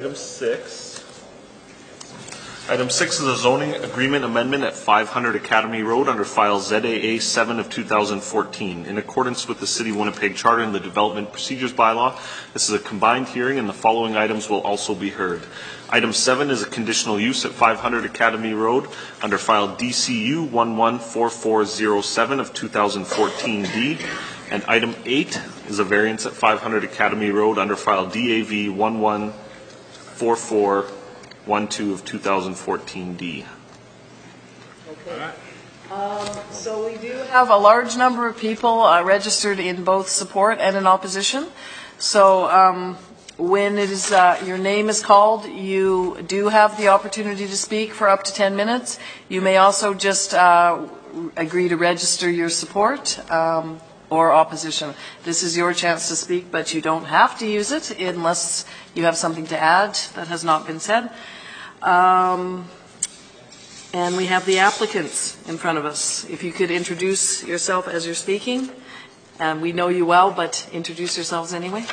Item 6. Item 6 is a zoning agreement amendment at 500 Academy Road under file ZAA 7 of 2014. In accordance with the City of Winnipeg Charter and the Development Procedures Bylaw, this is a combined hearing and the following items will also be heard. Item 7 is a conditional use at 500 Academy Road under file DCU 114407 of 2014D. And item 8 is a variance at 500 Academy Road under file DAV 114412 of 2014D. Okay. So we do have a large number of people registered in both support and in opposition. So when it is your name is called, you do have the opportunity to speak for up to 10 minutes. You may also just agree to register your support or opposition. This is your chance to speak, but you don't have to use it unless you have something to add that has not been said. And we have the applicants in front of us. If you could introduce yourself as you're speaking. And we know you well, but introduce yourselves anyway.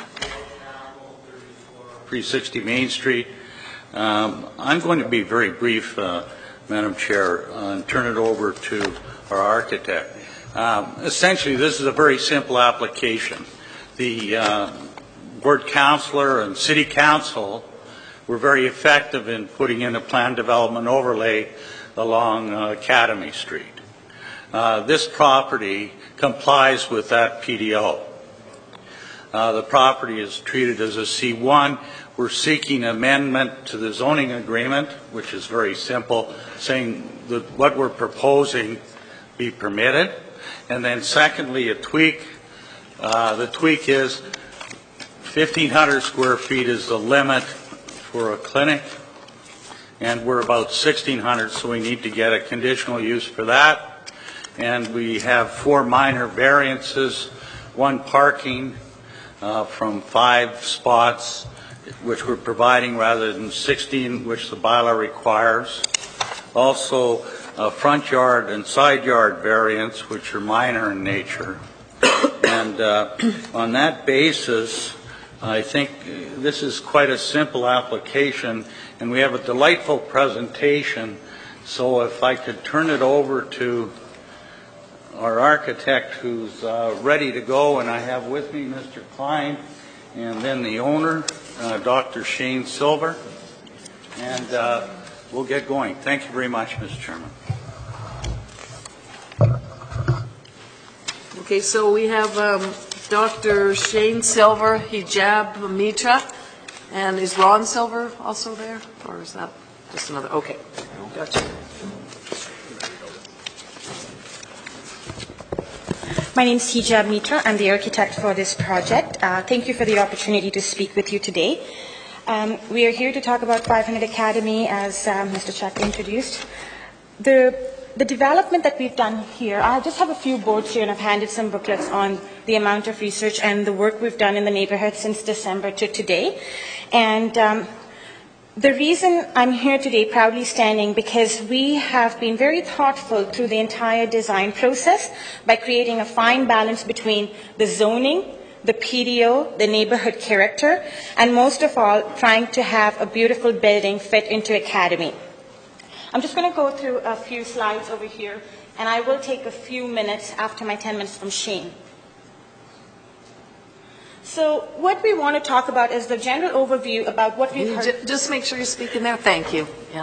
360 Main Street. I'm going to be very brief, Madam Chair, and turn it over to our architect. Essentially, this is a very simple application. The Board Councillor and City Council were very effective in putting in a plan development overlay along Academy Street. This property complies with that PDO. The property is treated as a C1. We're seeking amendment to the zoning agreement, which is very simple, saying that what we're proposing be permitted. And then secondly, a tweak. The tweak is 1,500 square feet is the limit for a clinic, and we're about 1,600, so we need to get a conditional use for that. And we have 4 minor variances, 1 parking from 5 spots, which we're providing rather than 16, which the bylaw requires. Also, a front yard and side yard variance, which are minor in nature. And on that basis, I think this is quite a simple application, and we have a delightful presentation. So if I could turn it over to our architect who's ready to go, and I have with me Mr. Klein, and then the owner, Dr. Shane Silver, and we'll get going. Thank you very much, Mr. Chairman. Okay, so we have Dr. Shane Silver, Hijab Mitra, and is Ron Silver also there? Or is that just another? Okay, gotcha. My name is Hijab Mitra. I'm the architect for this project. Thank you for the opportunity to speak with you today. We are here to talk about 500 Academy, as Mr. Chuck introduced. The development that we've done here, I just have a few boards here, and I've handed some booklets on the amount of research and the work we've done in the neighborhood since December to today. And the reason I'm here today proudly standing, because we have been very thoughtful through the entire design process by creating a fine balance between the zoning, the PDO, the neighborhood character, and most of all, trying to have a beautiful building fit into Academy. I'm just going to go through a few slides over here, and I will take a few minutes after my 10 minutes from Shane. So what we want to talk about is the general overview about what we've heard. Just make sure you're speaking there. Thank you. Yeah.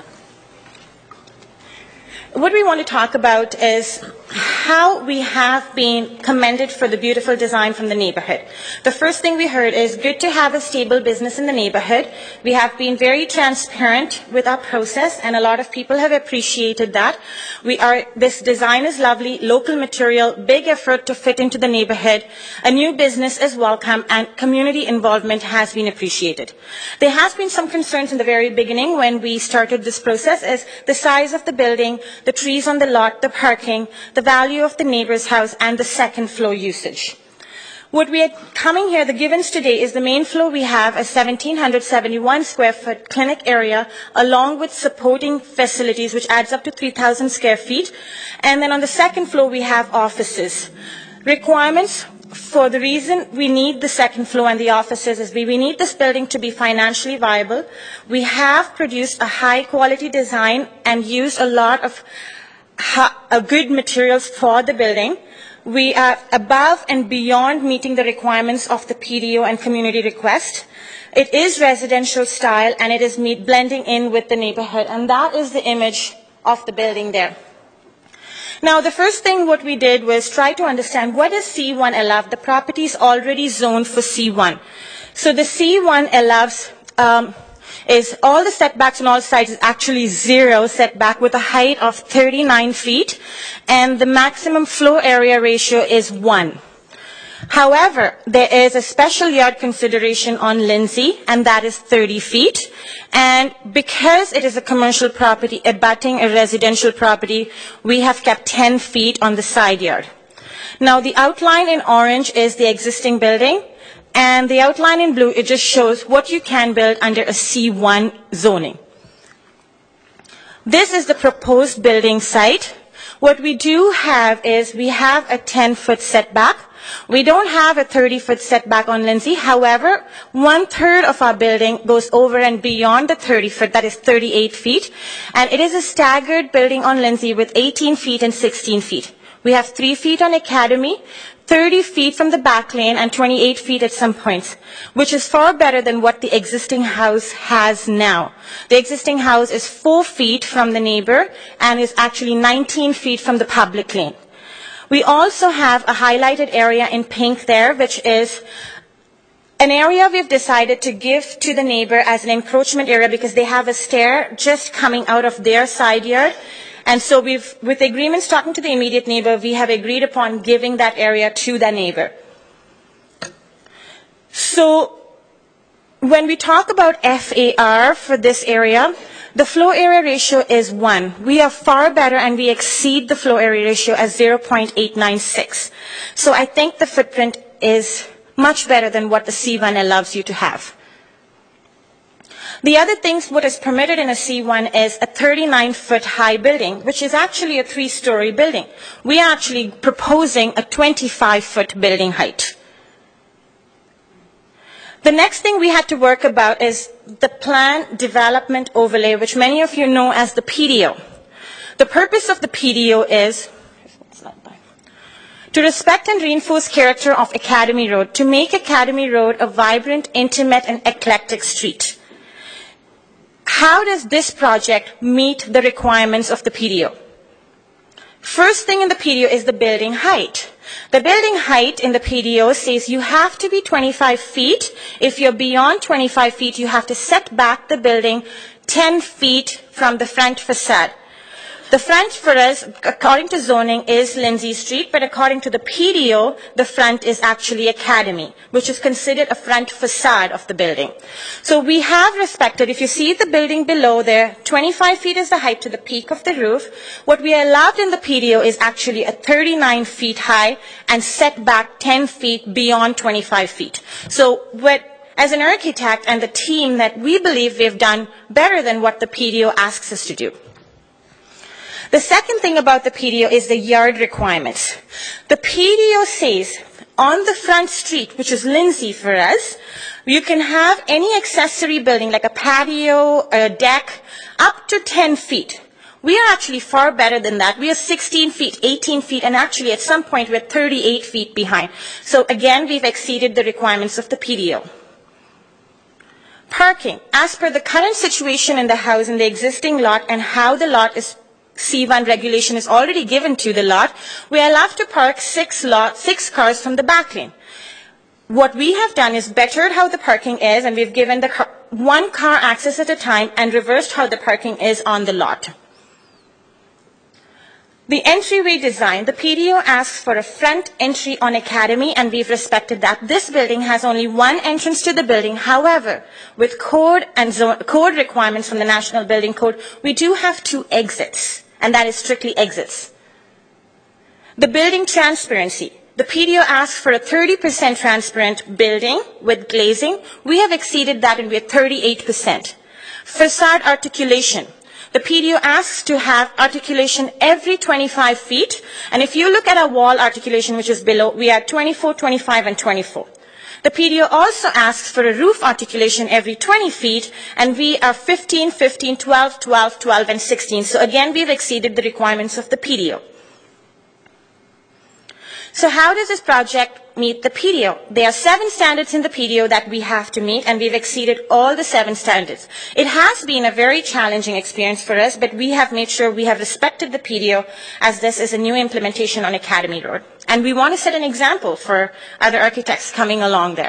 What we want to talk about is how we have been commended for the beautiful design from the neighborhood. The first thing we heard is good to have a stable business in the neighborhood. We have been very transparent with our process, and a lot of people have appreciated that. This design is lovely, local material, big effort to fit into the neighborhood. A new business is welcome, and community involvement has been appreciated. There has been some concerns in the very beginning when we started this process, is the size of the building, the trees on the lot, the parking, the value of the neighbor's house, and the second floor usage. What we are coming here, the givens today, is the main floor we have a 1,771 square foot clinic area along with supporting facilities, which adds up to 3,000 square feet. And then on the second floor we have offices. Requirements, for the reason we need the second floor and the offices is we need this building to be financially viable. We have produced a high-quality design and used a lot of good materials for the building. We are above and beyond meeting the requirements of the PDO and community request. It is residential style and it is blending in with the neighborhood, and that is the image of the building there. Now, the first thing what we did was try to understand what is C1 allowed. The property is already zoned for C1. So the C1 allows is all the setbacks on all sides is actually 0 setback with a height of 39 feet, and the maximum floor area ratio is 1. However, there is a special yard consideration on Lindsay, and that is 30 feet. And because it is a commercial property abutting a residential property, we have kept 10 feet on the side yard. Now, the outline in orange is the existing building, and the outline in blue, it just shows what you can build under a C1 zoning. This is the proposed building site. What we do have is we have a 10-foot setback. We don't have a 30-foot setback on Lindsay. However, 1/3 of our building goes over and beyond the 30-foot, that is 38 feet. And it is a staggered building on Lindsay with 18 feet and 16 feet. We have 3 feet on Academy, 30 feet from the back lane, and 28 feet at some points, which is far better than what the existing house has now. The existing house is 4 feet from the neighbor and is actually 19 feet from the public lane. We also have a highlighted area in pink there, which is an area we've decided to give to the neighbor as an encroachment area because they have a stair just coming out of their side yard. And so with agreements talking to the immediate neighbor, we have agreed upon giving that area to the neighbor. So when we talk about FAR for this area, the floor area ratio is 1. We are far better and we exceed the floor area ratio as 0.896. So I think the footprint is much better than what the C1 allows you to have. The other things what is permitted in a C1 is a 39-foot high building, which is actually a 3-story building. We are actually proposing a 25-foot building height. The next thing we had to work about is the plan development overlay, which many of you know as the PDO. The purpose of the PDO is to respect and reinforce character of Academy Road, to make Academy Road a vibrant, intimate, and eclectic street. How does this project meet the requirements of the PDO? First thing in the PDO is the building height. The building height in the PDO says you have to be 25 feet. If you're beyond 25 feet, you have to set back the building 10 feet from the front facade. The front for us, according to zoning, is Lindsay Street, but according to the PDO, the front is actually Academy, which is considered a front facade of the building. So we have respected, if you see the building below there, 25 feet is the height to the peak of the roof. What we allowed in the PDO is actually a 39 feet high and set back 10 feet beyond 25 feet. So as an architect and the team that we believe we've done better than what the PDO asks us to do. The second thing about the PDO is the yard requirements. The PDO says on the front street, which is Lindsay for us, you can have any accessory building like a patio, a deck, up to 10 feet. We are actually far better than that. We are 16 feet, 18 feet, and actually at some point we're 38 feet behind. So again, we've exceeded the requirements of the PDO. Parking. As per the current situation in the house in the existing lot and how the lot is C1 regulation is already given to the lot, we are allowed to park 6 cars from the back lane. What we have done is bettered how the parking is, and we've given the one car access at a time and reversed how the parking is on the lot. The entryway design, the PDO asks for a front entry on Academy, and we've respected that. This building has only one entrance to the building. However, with code and code requirements from the National Building Code, we do have 2 exits, and that is strictly exits. The building transparency. The PDO asks for a 30% transparent building with glazing. We have exceeded that and we're 38%. Facade articulation. the PDO asks to have articulation every 25 feet. And if you look at our wall articulation, which is below, we are 24, 25, and 24. The PDO also asks for a roof articulation every 20 feet, and we are 15, 15, 12, 12, 12, and 16. So again, we've exceeded the requirements of the PDO. So how does this project meet the PDO? There are 7 standards in the PDO that we have to meet, and we've exceeded all the 7 standards. It has been a very challenging experience for us, but we have made sure we have respected the PDO, as this is a new implementation on Academy Road. And we want to set an example for other architects coming along there.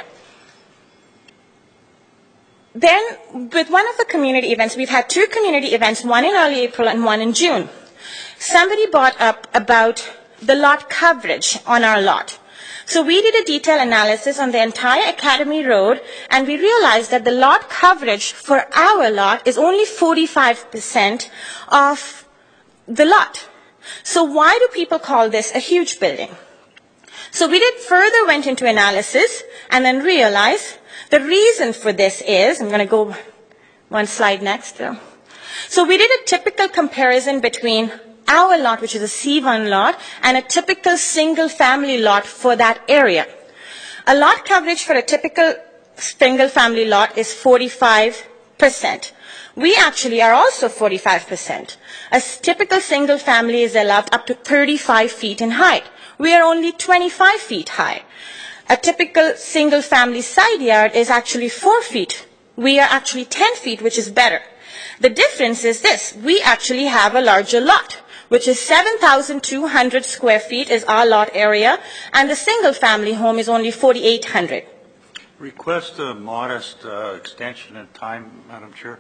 Then, with one of the community events, we've had 2 community events, one in early April and one in June. Somebody brought up about the lot coverage on our lot. So we did a detailed analysis on the entire Academy Road, and we realized that the lot coverage for our lot is only 45% of the lot. So why do people call this a huge building? So we went into analysis and then realized the reason for this is, I'm going to go one slide next. So we did a typical comparison between our lot, which is a C1 lot, and a typical single-family lot for that area. A lot coverage for a typical single-family lot is 45%. We actually are also 45%. A typical single-family is allowed up to 35 feet in height. We are only 25 feet high. A typical single-family side yard is actually 4 feet. We are actually 10 feet, which is better. The difference is this: we actually have a larger lot, which is 7,200 square feet is our lot area, and the single-family home is only 4,800. Request a modest extension in time, Madam Chair.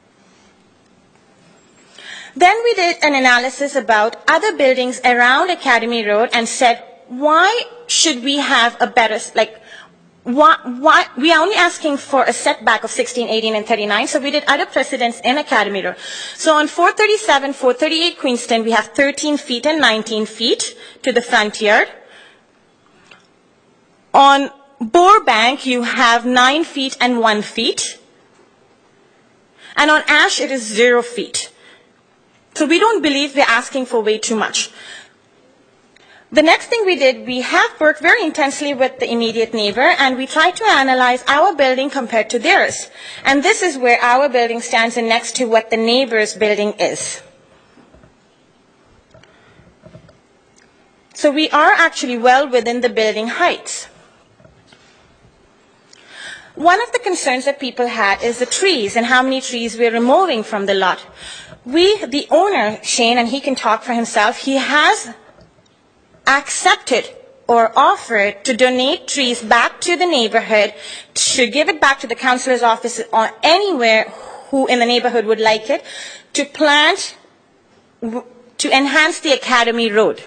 Then we did an analysis about other buildings around Academy Road and said, why should we have a better, why we are only asking for a setback of 16, 18, and 39, so we did other precedents in Academy Road. So on 437, 438 Queenston, we have 13 feet and 19 feet to the front yard. On Burbank, you have 9 feet and 1 feet. And on Ash, it is 0 feet. So we don't believe we're asking for way too much. The next thing we did, we have worked very intensely with the immediate neighbor, and we tried to analyze our building compared to theirs. And this is where our building stands in next to what the neighbor's building is. So we are actually well within the building heights. One of the concerns that people had is the trees and how many trees we're removing from the lot. The owner, Shane, and he can talk for himself, he has accepted or offered to donate trees back to the neighborhood, to give it back to the councillor's office or anywhere who in the neighborhood would like it, to plant, to enhance the Academy Road.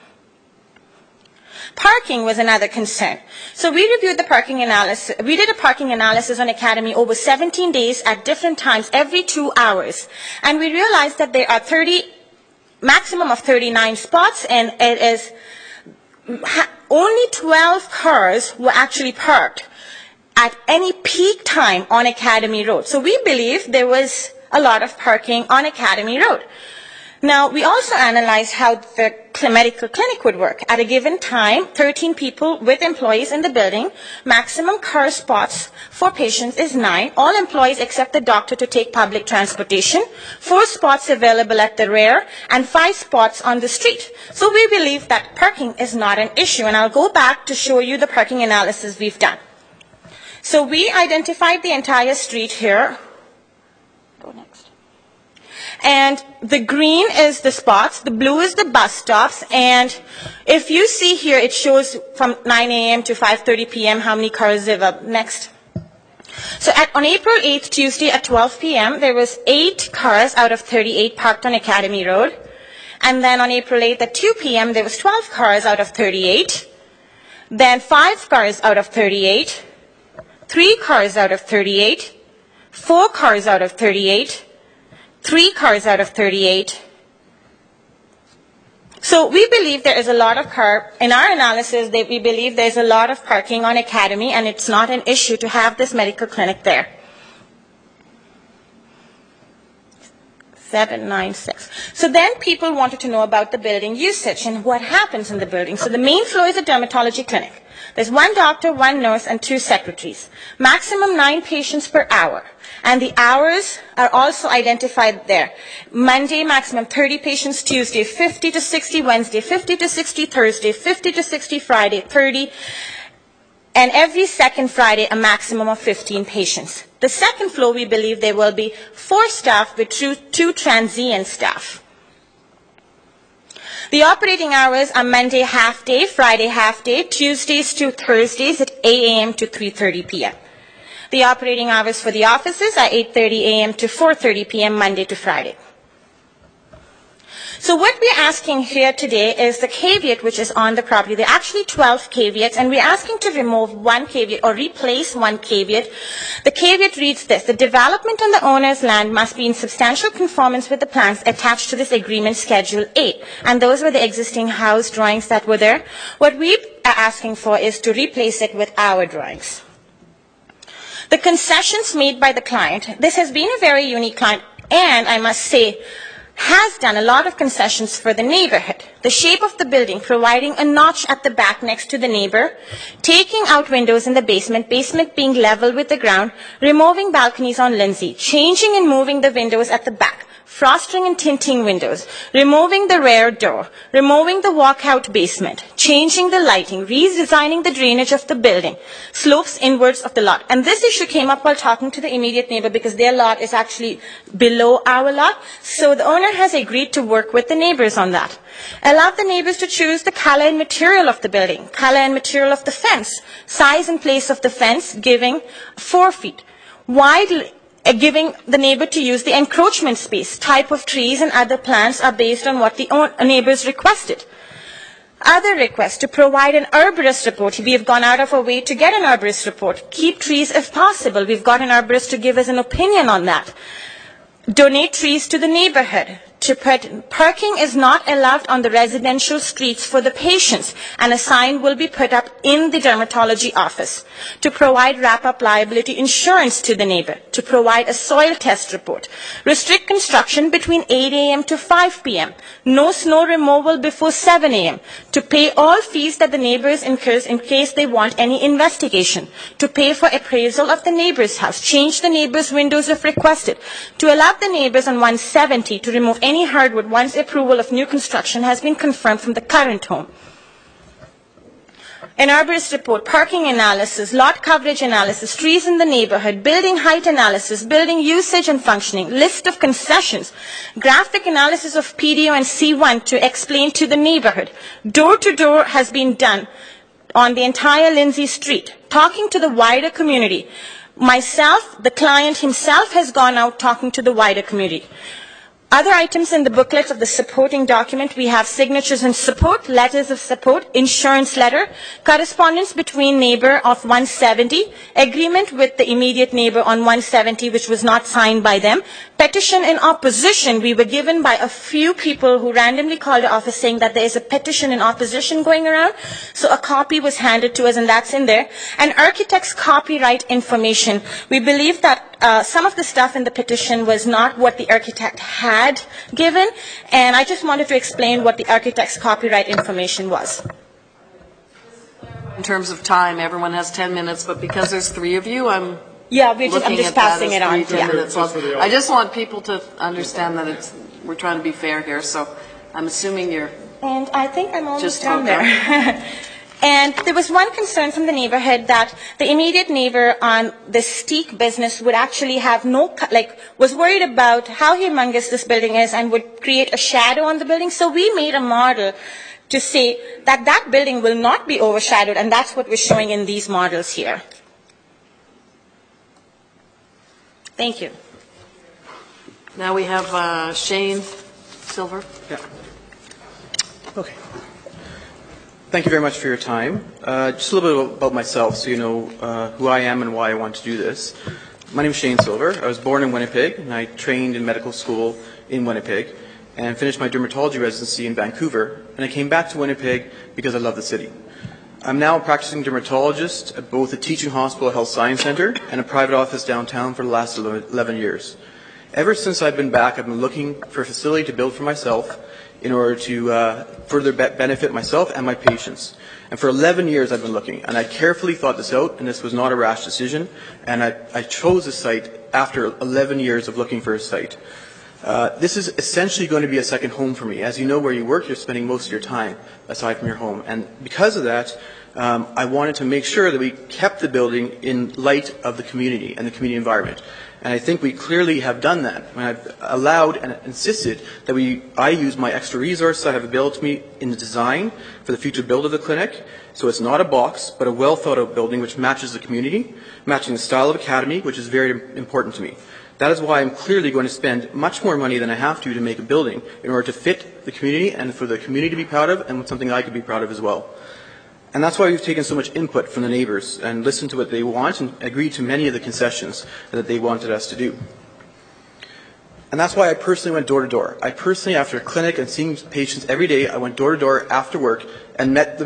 Parking was another concern. So we reviewed the parking analysis. We did a parking analysis on Academy over 17 days at different times, every 2 hours. And we realized that there are maximum of 39 spots, and it is only 12 cars were actually parked at any peak time on Academy Road. So we believe there was a lot of parking on Academy Road. Now, we also analyzed how the medical clinic would work. At a given time, 13 people with employees in the building, maximum car spots for patients is 9. All employees except the doctor to take public transportation, 4 spots available at the rear, and 5 spots on the street. So we believe that parking is not an issue, and I'll go back to show you the parking analysis we've done. So we identified the entire street here. Go next. And the green is the spots, the blue is the bus stops, and if you see here, it shows from 9 a.m. to 5:30 p.m. how many cars live up. Next. So on April 8th, Tuesday at 12 p.m., there was 8 cars out of 38 parked on Academy Road. And then on April 8th at 2 p.m., there was 12 cars out of 38. Then 5 cars out of 38. 3 cars out of 38. 4 cars out of 38. 3 cars out of 38. So we believe there is a lot of in our analysis, we believe there's a lot of parking on Academy, and it's not an issue to have this medical clinic there. 796. So then people wanted to know about the building usage and what happens in the building. So the main floor is a dermatology clinic. There's 1 doctor, 1 nurse, and 2 secretaries. Maximum 9 patients per hour. And the hours are also identified there. Monday, maximum 30 patients. Tuesday, 50 to 60. Wednesday, 50 to 60. Thursday, 50 to 60. Friday, 30. And every second Friday, a maximum of 15 patients. The second floor, we believe there will be 4 staff with 2 transient staff. The operating hours are Monday half day, Friday half day, Tuesdays to Thursdays at 8 a.m. to 3:30 p.m. The operating hours for the offices are 8:30 a.m. to 4:30 p.m. Monday to Friday. So what we're asking here today is the caveat which is on the property. There are actually 12 caveats, and we're asking to remove 1 caveat or replace 1 caveat. The caveat reads this: the development on the owner's land must be in substantial conformance with the plans attached to this agreement, Schedule 8. And those were the existing house drawings that were there. What we are asking for is to replace it with our drawings. The concessions made by the client, this has been a very unique client, and I must say, has done a lot of concessions for the neighborhood. The shape of the building, providing a notch at the back next to the neighbor, taking out windows in the basement being level with the ground, removing balconies on Lindsay, changing and moving the windows at the back, frosting and tinting windows, removing the rear door, removing the walkout basement, changing the lighting, redesigning the drainage of the building, slopes inwards of the lot. And this issue came up while talking to the immediate neighbor because their lot is actually below our lot. So the owner has agreed to work with the neighbors on that. Allow the neighbors to choose the color and material of the building, color and material of the fence, size and place of the fence, giving 4 feet. Wide, giving the neighbor to use the encroachment space. Type of trees and other plants are based on what the neighbors requested. Other requests to provide an arborist report. We have gone out of our way to get an arborist report. Keep trees if possible. We've got an arborist to give us an opinion on that. Donate trees to the neighborhood. Parking is not allowed on the residential streets for the patients, and a sign will be put up in the dermatology office. To provide wrap-up liability insurance to the neighbor. To provide a soil test report. Restrict construction between 8 a.m. to 5 p.m. No snow removal before 7 a.m. To pay all fees that the neighbors incur in case they want any investigation. To pay for appraisal of the neighbor's house. Change the neighbor's windows if requested. To allow the neighbors on 170 to remove any hardwood once approval of new construction has been confirmed from the current home. An arborist report, parking analysis, lot coverage analysis, trees in the neighborhood, building height analysis, building usage and functioning, list of concessions, graphic analysis of PDO and C1 to explain to the neighborhood. Door-to-door has been done on the entire Lindsay Street, talking to the wider community. Myself, the client himself has gone out talking to the wider community. Other items in the booklets of the supporting document, we have signatures and support, letters of support, insurance letter, correspondence between neighbor of 170, agreement with the immediate neighbor on 170, which was not signed by them, petition in opposition. We were given by a few people who randomly called the office saying that there is a petition in opposition going around. So a copy was handed to us, and that's in there. And architect's copyright information. We believe that some of the stuff in the petition was not what the architect had given, and I just wanted to explain what the architect's copyright information was. In terms of time, everyone has 10 minutes, but because there's 3 of you, I'm just passing it on. 10 minutes left. I just want people to understand that we're trying to be fair here, so I'm assuming you're... And I think I'm almost done there. And there was one concern from the neighborhood that the immediate neighbor on the Steak business would actually have was worried about how humongous this building is and would create a shadow on the building. So we made a model to say that that building will not be overshadowed, and that's what we're showing in these models here. Thank you. Now we have Shane Silver. Yeah. Okay. Thank you very much for your time. Just a little bit about myself so you know who I am and why I want to do this. My name is Shane Silver. I was born in Winnipeg, and I trained in medical school in Winnipeg and finished my dermatology residency in Vancouver. And I came back to Winnipeg because I love the city. I'm now a practicing dermatologist at both a teaching hospital health science center and a private office downtown for the last 11 years. Ever since I've been back, I've been looking for a facility to build for myself in order to further benefit myself and my patients. And for 11 years I've been looking, and I carefully thought this out, and this was not a rash decision, and I chose a site after 11 years of looking for a site. This is essentially going to be a second home for me. As you know, where you work, you're spending most of your time aside from your home. And because of that, I wanted to make sure that we kept the building in light of the community and the community environment. And I think we clearly have done that. When I've allowed and insisted that I use my extra resources I have available to me in the design for the future build of the clinic. So it's not a box, but a well thought out building which matches the community, matching the style of Academy, which is very important to me. That is why I'm clearly going to spend much more money than I have to make a building in order to fit the community and for the community to be proud of and something I could be proud of as well. And that's why we've taken so much input from the neighbours and listened to what they want and agreed to many of the concessions that they wanted us to do. And that's why I personally went door to door. I personally, after a clinic and seeing patients every day, I went door to door after work and met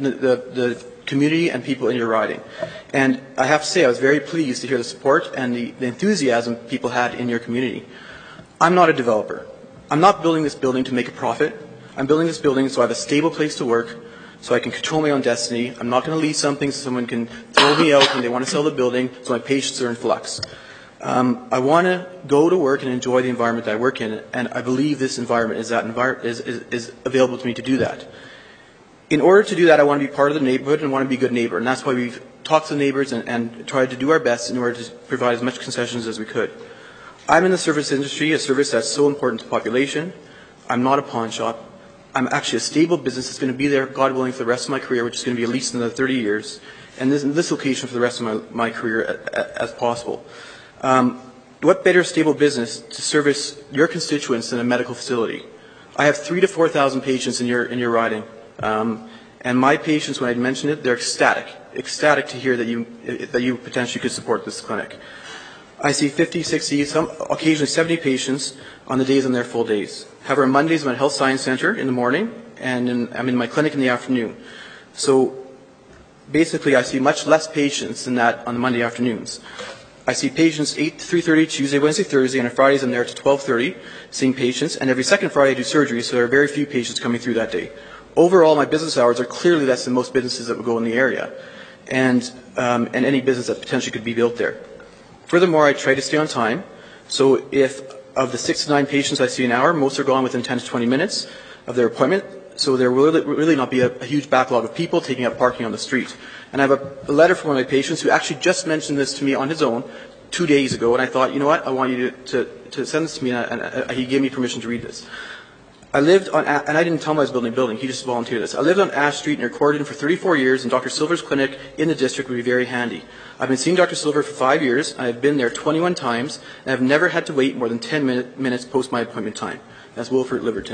the community and people in your riding. And I have to say, I was very pleased to hear the support and the enthusiasm people had in your community. I'm not a developer. I'm not building this building to make a profit. I'm building this building so I have a stable place to work, so I can control my own destiny. I'm not going to lease something so someone can throw me out when they want to sell the building, so my patients are in flux. I want to go to work and enjoy the environment that I work in, and I believe this environment is available to me to do that. In order to do that, I want to be part of the neighborhood and want to be a good neighbor, and that's why we've talked to the neighbors and tried to do our best in order to provide as much concessions as we could. I'm in the service industry, a service that's so important to the population. I'm not a pawn shop. I'm actually a stable business that's going to be there, God willing, for the rest of my career, which is going to be at least another 30 years, and this location for the rest of my career as possible. What better stable business to service your constituents than a medical facility? I have 3,000 to 4,000 patients in your riding, and my patients, when I mentioned it, they're ecstatic to hear that you potentially could support this clinic. I see 50, 60, occasionally 70 patients on the days on their full days. However, on Mondays I'm at Health Science Centre in the morning, and I'm in my clinic in the afternoon. So basically I see much less patients than that on the Monday afternoons. I see patients 8 to 3:30 Tuesday, Wednesday, Thursday, and on Fridays I'm there to 12:30 seeing patients, and every second Friday I do surgery, so there are very few patients coming through that day. Overall, my business hours are clearly less than most businesses that would go in the area, and any business that potentially could be built there. Furthermore, I try to stay on time, so if of the 6 to 9 patients I see an hour, most are gone within 10 to 20 minutes of their appointment, so there will really not be a huge backlog of people taking up parking on the street. And I have a letter from one of my patients who actually just mentioned this to me on his own 2 days ago, and I thought, you know what, I want you to send this to me, and he gave me permission to read this. I lived on, and I didn't tell him I was building a building, he just volunteered this. I lived on Ash Street near Corydon for 34 years, and Dr. Silver's clinic in the district would be very handy. I've been seeing Dr. Silver for 5 years, and I've been there 21 times, and I've never had to wait more than 10 minutes post my appointment time. That's Wilford Liverton.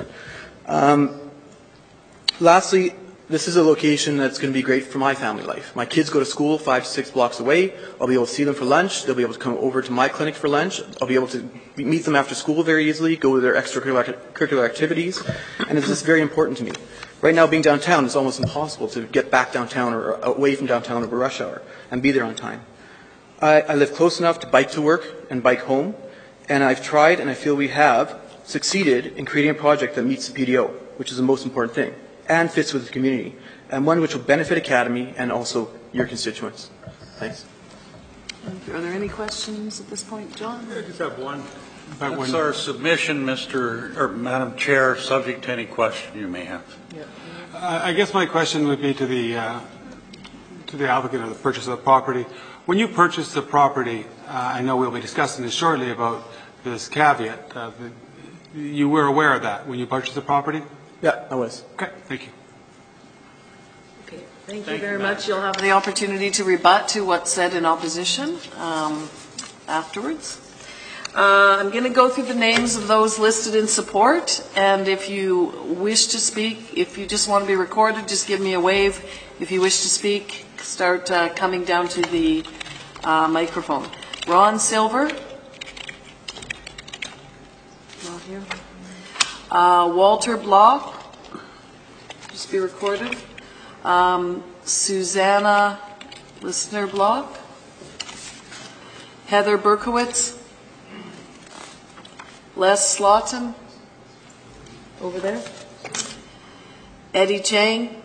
Lastly, this is a location that's going to be great for my family life. My kids go to school 5 to 6 blocks away. I'll be able to see them for lunch. They'll be able to come over to my clinic for lunch. I'll be able to meet them after school very easily, go to their extracurricular activities, and it's just very important to me. Right now, being downtown, it's almost impossible to get back downtown or away from downtown over rush hour and be there on time. I live close enough to bike to work and bike home, and I've tried, and I feel we have succeeded in creating a project that meets the PDO, which is the most important thing, and fits with the community, and one which will benefit Academy and also your constituents. Thanks. Are there any questions at this point, John? I just have one. That's our submission, Madam Chair, subject to any question you may have. I guess my question would be to the applicant or the purchaser of the property. When you purchased the property, I know we'll be discussing this shortly about this caveat. You were aware of that when you purchased the property? Yeah, I was. Okay, thank you. Okay, thank you very much. You'll have the opportunity to rebut to what's said in opposition afterwards. I'm going to go through the names of those listed in support, and if you wish to speak, if you just want to be recorded, just give me a wave. If you wish to speak, start coming down to the microphone. Ron Silver. Not here. Walter Block. Just be recorded. Susanna Listener Block. Heather Berkowitz. Les Slaughton, over there. Eddie Chang.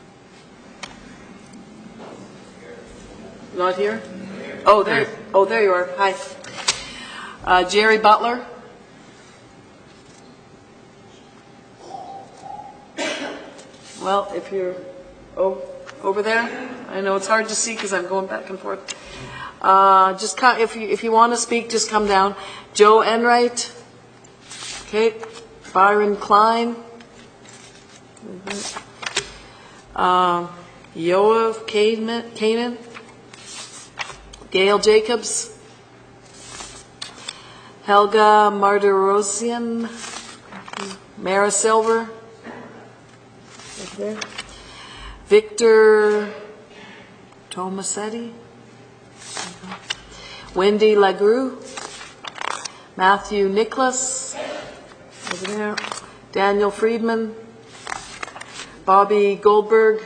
Not here? Oh, there you are. Hi. Jerry Butler. Well, if you're over there, I know it's hard to see because I'm going back and forth. Just come, if you want to speak, just come down. Joe Enright. Okay. Byron Klein. Yoav Kanan. Gail Jacobs. Helga Marderosian. Mara Silver. Right there. Victor Tomasetti. Wendy Lagrue. Matthew Nicholas. Over there. Daniel Friedman. Bobby Goldberg.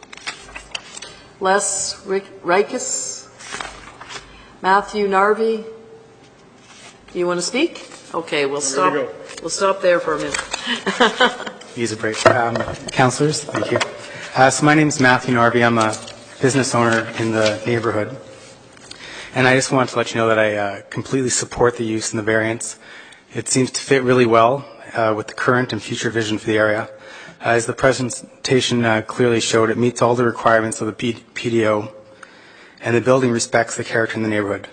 Les Rikus. Matthew Narvi. You want to speak? Okay, we'll stop. We'll stop there for a minute. Use a break. Councillors, thank you. So my name is Matthew Narvi. I'm a business owner in the neighborhood. And I just wanted to let you know that I completely support the use and the variance. It seems to fit really well with the current and future vision for the area. As the presentation clearly showed, it meets all the requirements of the PDO, and the building respects the character in the neighborhood.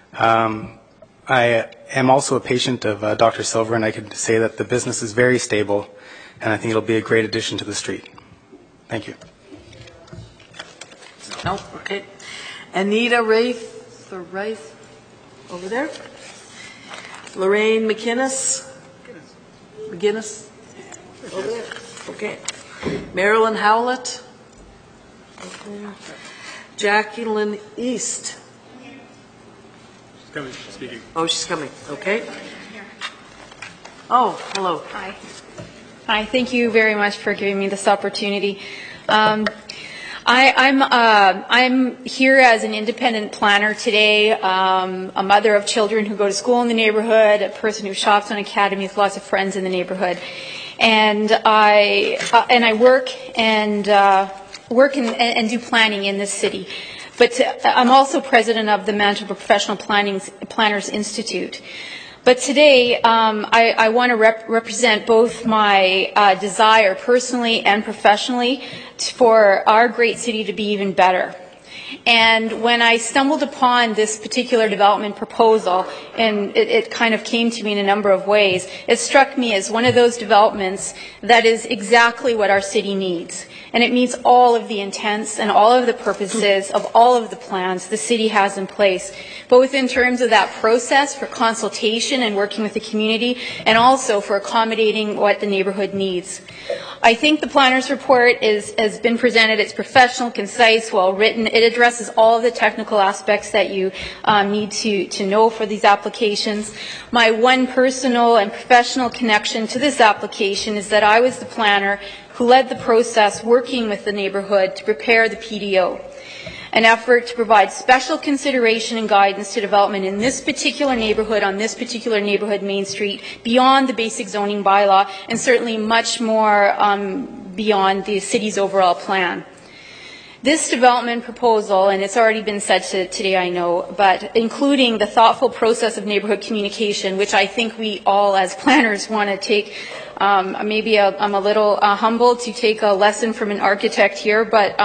I am also a patient of Dr. Silver, and I can say that the business is very stable, and I think it'll be a great addition to the street. Thank you. No, okay. Anita Wraith, over there. Lorraine McGinnis. Over there. Okay. Marilyn Howlett. Over there. Jacqueline East. She's coming, speaking. Oh, she's coming. Okay. Oh, hello. Hi. Hi, thank you very much for giving me this opportunity. I'm here as an independent planner today, a mother of children who go to school in the neighborhood, a person who shops on Academy with lots of friends in the neighborhood. And I work and do planning in this city. But I'm also president of the Manitoba Professional Planners Institute. But today, I want to represent both my desire personally and professionally for our great city to be even better. And when I stumbled upon this particular development proposal, and it kind of came to me in a number of ways, it struck me as one of those developments that is exactly what our city needs. And it meets all of the intents and all of the purposes of all of the plans the city has in place, both in terms of that process for consultation and working with the community, and also for accommodating what the neighborhood needs. I think the planner's report has been presented. It's professional, concise, well written. It addresses all of the technical aspects that you need to know for these applications. My one personal and professional connection to this application is that I was the planner who led the process working with the neighborhood to prepare the PDO, an effort to provide special consideration and guidance to development in this particular neighborhood, on this particular neighborhood Main Street, beyond the basic zoning bylaw, and certainly much more beyond the city's overall plan. This development proposal, and it's already been said today, I know, but including the thoughtful process of neighborhood communication, which I think we all as planners want to take, maybe I'm a little humbled to take a lesson from an architect here, but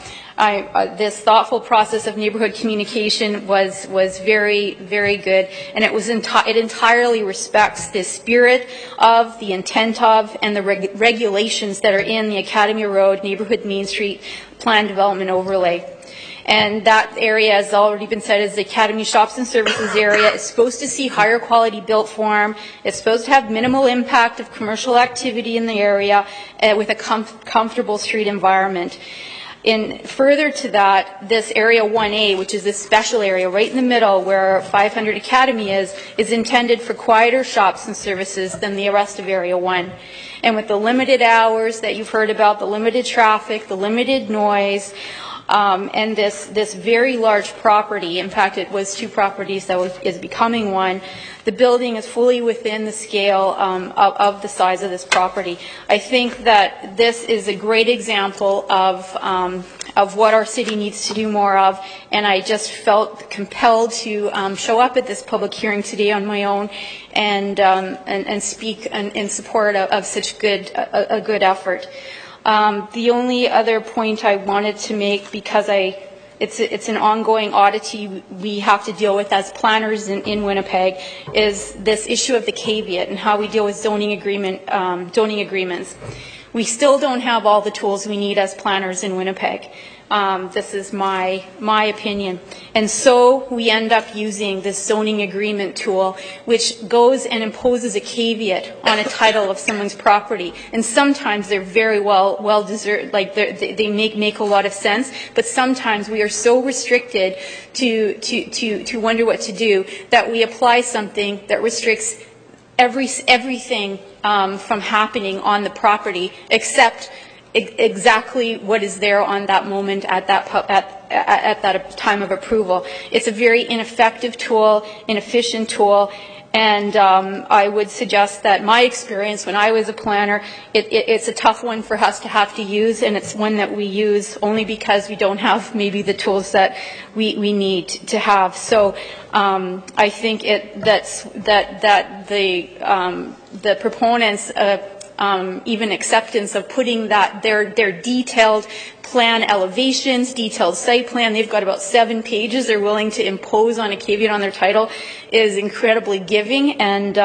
this thoughtful process of neighborhood communication was very, very good, and it entirely respects the spirit of, the intent of, and the regulations that are in the Academy Road Neighborhood Main Street Plan Development Overlay. And that area, has already been said, is the Academy Shops and Services area. It's supposed to see higher quality built form. It's supposed to have minimal impact of commercial activity in the area with a comfortable street environment. Further to that, this Area 1A, which is this special area right in the middle where 500 Academy is intended for quieter shops and services than the rest of Area 1. And with the limited hours that you've heard about, the limited traffic, the limited noise, And this very large property, in fact, it was 2 properties that is becoming one, the building is fully within the scale of the size of this property. I think that this is a great example of what our city needs to do more of, and I just felt compelled to show up at this public hearing today on my own and speak in support of such a good effort. The only other point I wanted to make, because it's an ongoing oddity we have to deal with as planners in Winnipeg, is this issue of the caveat and how we deal with zoning agreements. We still don't have all the tools we need as planners in Winnipeg. This is my opinion. And so we end up using this zoning agreement tool, which goes and imposes a caveat on a title of someone's property. And sometimes they're very well deserved, like they make a lot of sense, but sometimes we are so restricted to wonder what to do that we apply something that restricts everything from happening on the property except exactly what is there on that moment at that time of approval. It's a very ineffective tool, inefficient tool, and I would suggest that my experience when I was a planner, it's a tough one for us to have to use, and it's one that we use only because we don't have maybe the tools that we need to have. So I think that the proponents even acceptance of putting that their detailed plan elevations, detailed site plan, they've got about 7 pages they're willing to impose on a caveat on their title, is incredibly giving, and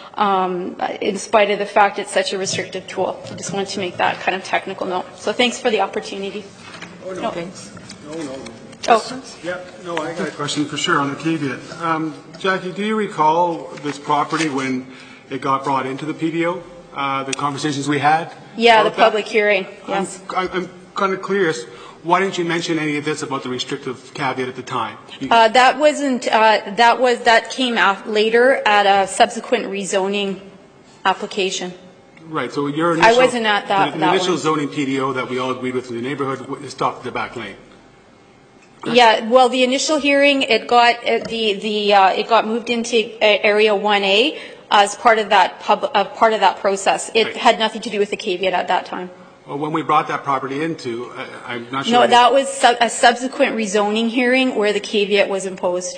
in spite of the fact it's such a restrictive tool. I just wanted to make that kind of technical note. So thanks for the opportunity. No. Thanks. Oh. Yeah, no, I got a question for sure on the caveat. Jackie, do you recall this property when it got brought into the PDO? The conversations we had? Yeah, the public hearing, yes. I'm kind of curious, why didn't you mention any of this about the restrictive caveat at the time? That came out later at a subsequent rezoning application. Right, so your initial, I wasn't at that the initial one. zoning PDO that we all agreed with in the neighborhood stopped at the back lane. Correct? Yeah, well, the initial hearing, it got moved into Area 1A as part of that process. It had nothing to do with the caveat at that time. Well, when we brought that property into, I'm not sure. No, that was a subsequent rezoning hearing where the caveat was imposed.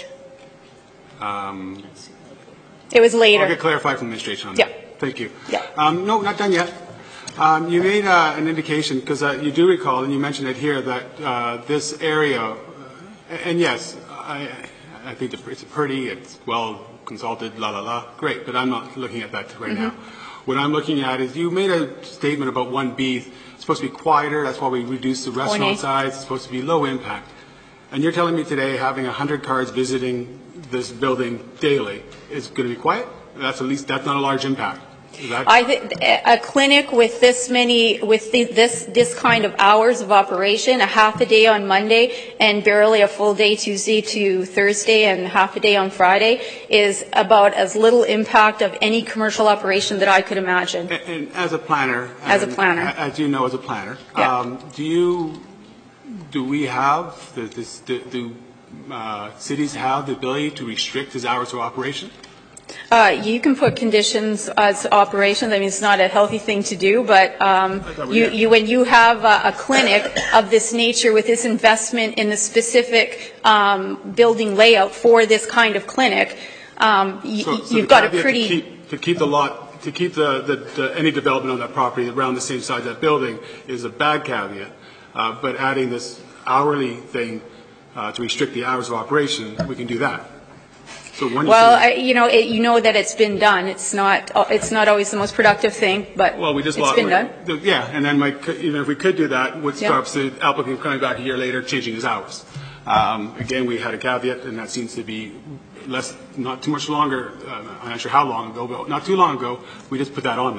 It was later. I'll get clarified from administration on that. Yeah. Thank you. Yeah. No, not done yet. You made an indication, because you do recall, and you mentioned it here, that this area, and yes, I think it's pretty, it's well consulted, great, but I'm not looking at that right now. What I'm looking at is you made a statement about 1B. It's supposed to be quieter. That's why we reduced the restaurant size. It's supposed to be low impact. And you're telling me today having 100 cars visiting this building daily is going to be quiet? That's not a large impact. I think a clinic with this kind of hours of operation, a half a day on Monday and barely a full day Tuesday to Thursday and half a day on Friday, is about as little impact of any commercial operation that I could imagine. And as a planner, as you know, as a planner, yeah. Do we have do cities have the ability to restrict his hours of operation? You can put conditions as operations. I mean, it's not a healthy thing to do, but when you have a clinic of this nature with this investment in the specific building layout for this kind of clinic, you've got a pretty... To keep any development on that property around the same size of that building is a bad caveat, but adding this hourly thing to restrict the hours of operation, we can do that. You know that it's been done. It's not always the most productive thing, but it's been done. Yeah, and then even if we could do that, what stops the applicant coming back a year later changing his hours? Again, we had a caveat, and that seems to be not too much longer. I'm not sure how long ago, but not too long ago, we just put that on there.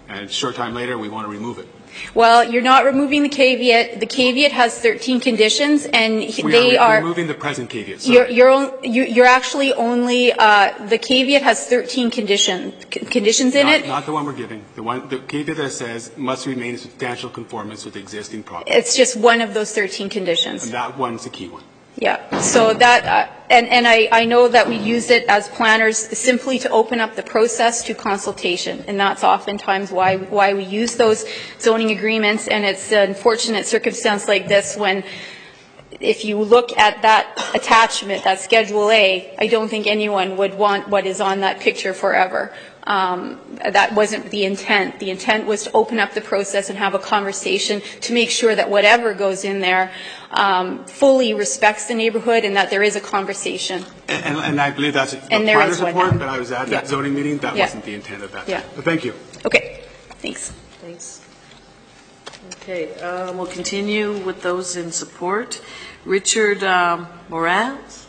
and a short time later, we want to remove it. Well, you're not removing the caveat. The caveat has 13 conditions, and We are removing the present caveat. Sorry. You're actually only the caveat has 13 conditions in it. Not the one we're giving. The caveat that says must remain in substantial conformance with the existing property. It's just one of those 13 conditions. And that one's the key one. Yeah. So that and I know that we used it as planners simply to open up the process to consultation, and that's oftentimes why we use those zoning agreements. And it's an unfortunate circumstance like this when, if you look at that attachment, that Schedule A, I don't think anyone would want what is on that picture forever. That wasn't the intent. The intent was to open up the process and have a conversation to make sure that whatever goes in there fully respects the neighborhood and that there is a conversation. And I believe that's a planner's report, but I was at that zoning meeting. That wasn't the intent of that. Yeah. But thank you. Okay. Thanks. Thanks. Okay, we'll continue with those in support. Richard Morantz.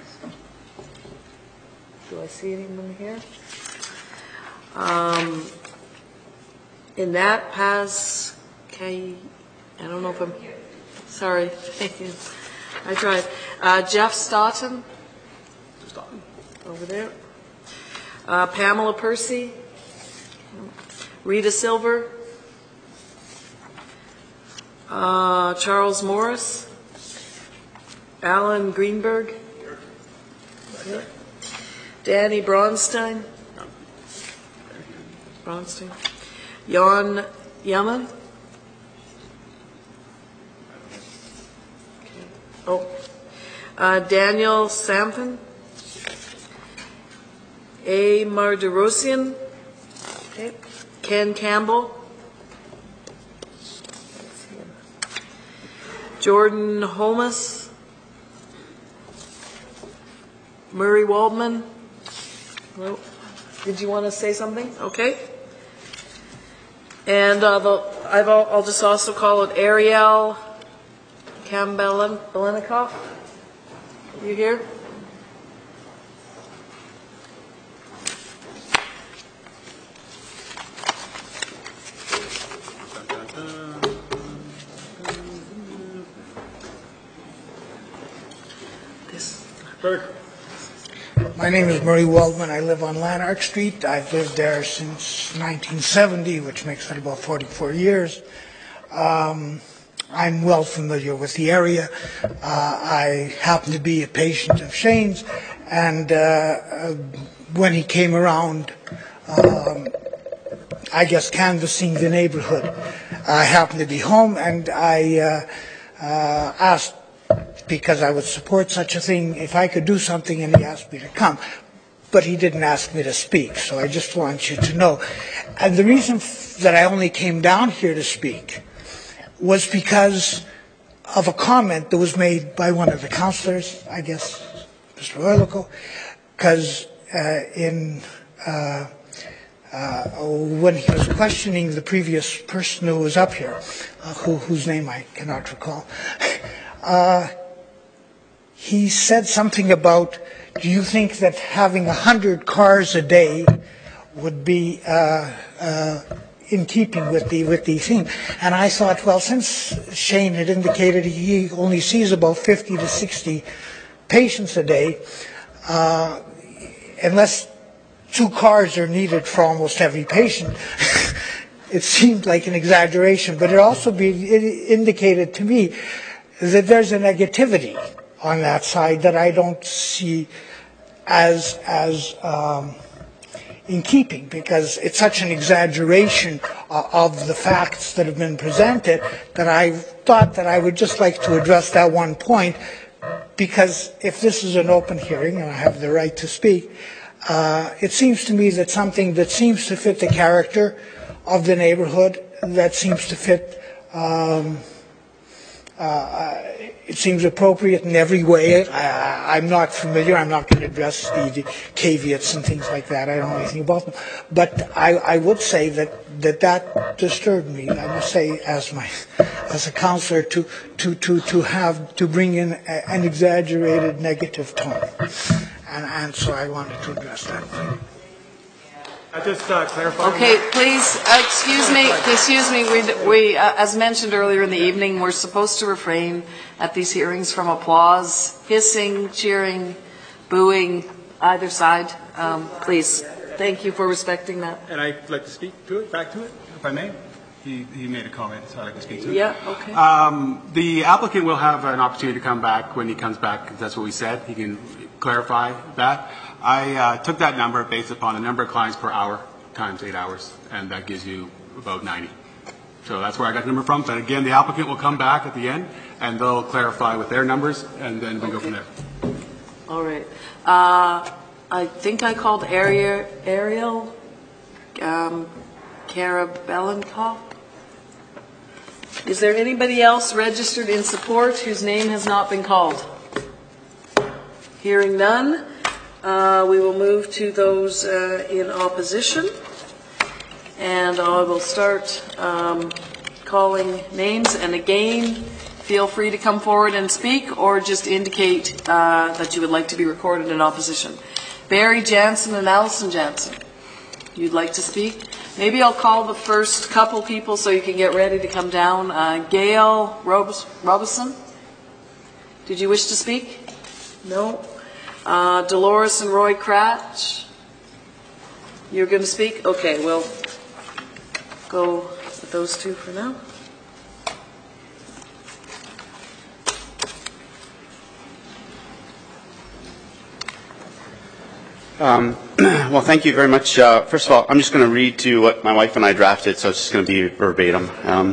Do I see anyone here? In that pass, I don't know if I'm, sorry, I tried. Jeff Stoughton, over there. Pamela Percy, Rita Silver, Charles Morris, Alan Greenberg, Danny Bronstein, Jan Yaman. Daniel Sampson, A. Marderosian, Ken Campbell, Jordan Holmes, Murray Waldman. Well, did you want to say something? Okay. And I'll just also call it Ariel Kambelenikoff. You here? My name is Murray Waldman. I live on Lanark Street. I've lived there since 1970, which makes it about 44 years. I'm well familiar with the area. I happen to be a patient of Shane's, and when he came around, I guess canvassing the neighborhood, I happened to be home, and I asked, because I would support such a thing, if I could do something, and he asked me to come. But he didn't ask me to speak, so I just want you to know. And the reason that I only came down here to speak was because of a comment that was made by one of the councillors, I guess, Mr. Oilico, because when he was questioning the previous person who was up here, whose name I cannot recall, he said something about, do you think that having 100 cars a day would be in keeping with the theme? And I thought, well, since Shane had indicated he only sees about 50 to 60 patients a day, unless 2 cars are needed for almost every patient, it seemed like an exaggeration. But it also indicated to me that there's a negativity on that side that I don't see as in keeping, because it's such an exaggeration of the facts that have been presented that I thought that I would just like to address that one point, because if this is an open hearing and I have the right to speak, it seems to me that something that seems to fit the character of the neighborhood, that seems to fit it seems appropriate in every way. I'm not familiar. I'm not going to address the caveats and things like that. I don't know anything about them. But I would say that disturbed me. I must say, as a councillor, to bring in an exaggerated negative tone, and so I wanted to address that. I just clarify. Okay, please, excuse me, we, as mentioned earlier in the evening, we're supposed to refrain at these hearings from applause, hissing, cheering, booing, either side. Please, thank you for respecting that. And I'd like to speak to it, back to it, if I may. He made a comment, so I'd like to speak to it. Yeah, okay. The applicant will have an opportunity to come back when he comes back, because that's what we said. He can clarify that. I took that number based upon the number of clients per hour times 8 hours, and that gives you about 90. So that's where I got the number from. But again, the applicant will come back at the end, and they'll clarify with their numbers, and then we go from there. All right. I think I called Ariel Karabelenkov. Is there anybody else registered in support whose name has not been called? Hearing none, we will move to those in opposition. And I will start calling names. And again, feel free to come forward and speak, or just indicate that you would like to be recorded in opposition. Barry Jansen and Allison Jansen, you'd like to speak? Maybe I'll call the first couple people so you can get ready to come down. Gail Robeson, did you wish to speak? No. Dolores and Roy Cratch, you're going to speak? Okay, we'll go with those two for now. Well, thank you very much. First of all, I'm just going to read to you what my wife and I drafted, so it's just going to be verbatim.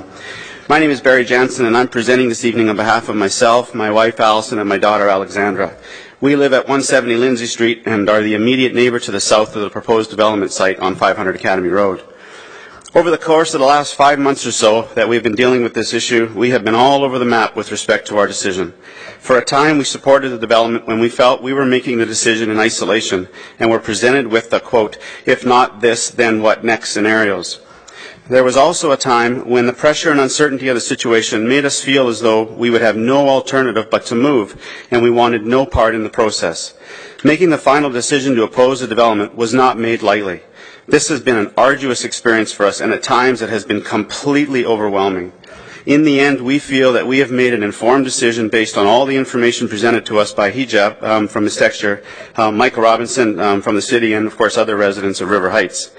My name is Barry Jansen, and I'm presenting this evening on behalf of myself, my wife Allison, and my daughter Alexandra. We live at 170 Lindsay Street and are the immediate neighbor to the south of the proposed development site on 500 Academy Road. Over the course of the last 5 months or so that we've been dealing with this issue, we have been all over the map with respect to our decision. For a time, we supported the development when we felt we were making the decision in isolation and were presented with the, quote, if not this, then what next scenarios. There was also a time when the pressure and uncertainty of the situation made us feel as though we would have no alternative but to move, and we wanted no part in the process. Making the final decision to oppose the development was not made lightly. This has been an arduous experience for us, and at times it has been completely overwhelming. In the end, we feel that we have made an informed decision based on all the information presented to us by Hijab from Ms. Texture, Michael Robinson from the city, and of course other residents of River Heights.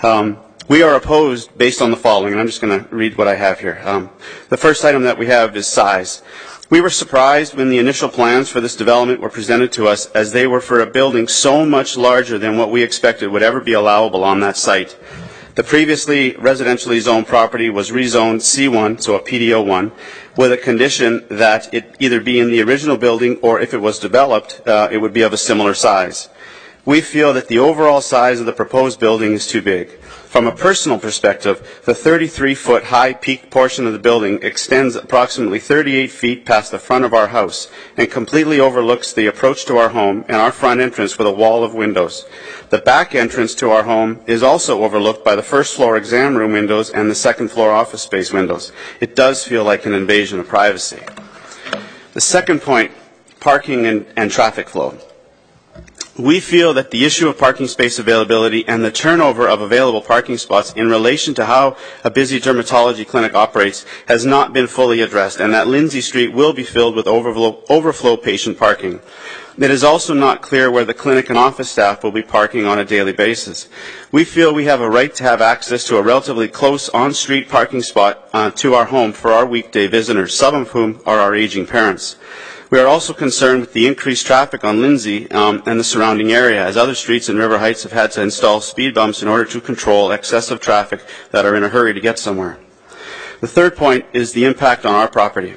We are opposed based on the following, and I'm just going to read what I have here. The first item that we have is size. We were surprised when the initial plans for this development were presented to us, as they were for a building so much larger than what we expected would ever be allowable on that site. The previously residentially zoned property was rezoned C1, so a PDO1, with a condition that it either be in the original building or if it was developed, it would be of a similar size. We feel that the overall size of the proposed building is too big. From a personal perspective, the 33-foot high peak portion of the building extends approximately 38 feet past the front of our house and completely overlooks the approach to our home and our front entrance with a wall of windows. The back entrance to our home is also overlooked by the first floor exam room windows and the second floor office space windows. It does feel like an invasion of privacy. The second point, parking and traffic flow. We feel that the issue of parking space availability and the turnover of available parking spots in relation to how a busy dermatology clinic operates has not been fully addressed, and that Lindsay Street will be filled with overflow patient parking. It is also not clear where the clinic and office staff will be parking on a daily basis. We feel we have a right to have access to a relatively close on-street parking spot to our home for our weekday visitors, some of whom are our aging parents. We are also concerned with the increased traffic on Lindsay and the surrounding area, as other streets in River Heights have had to install speed bumps in order to control excessive traffic that are in a hurry to get somewhere. The third point is the impact on our property.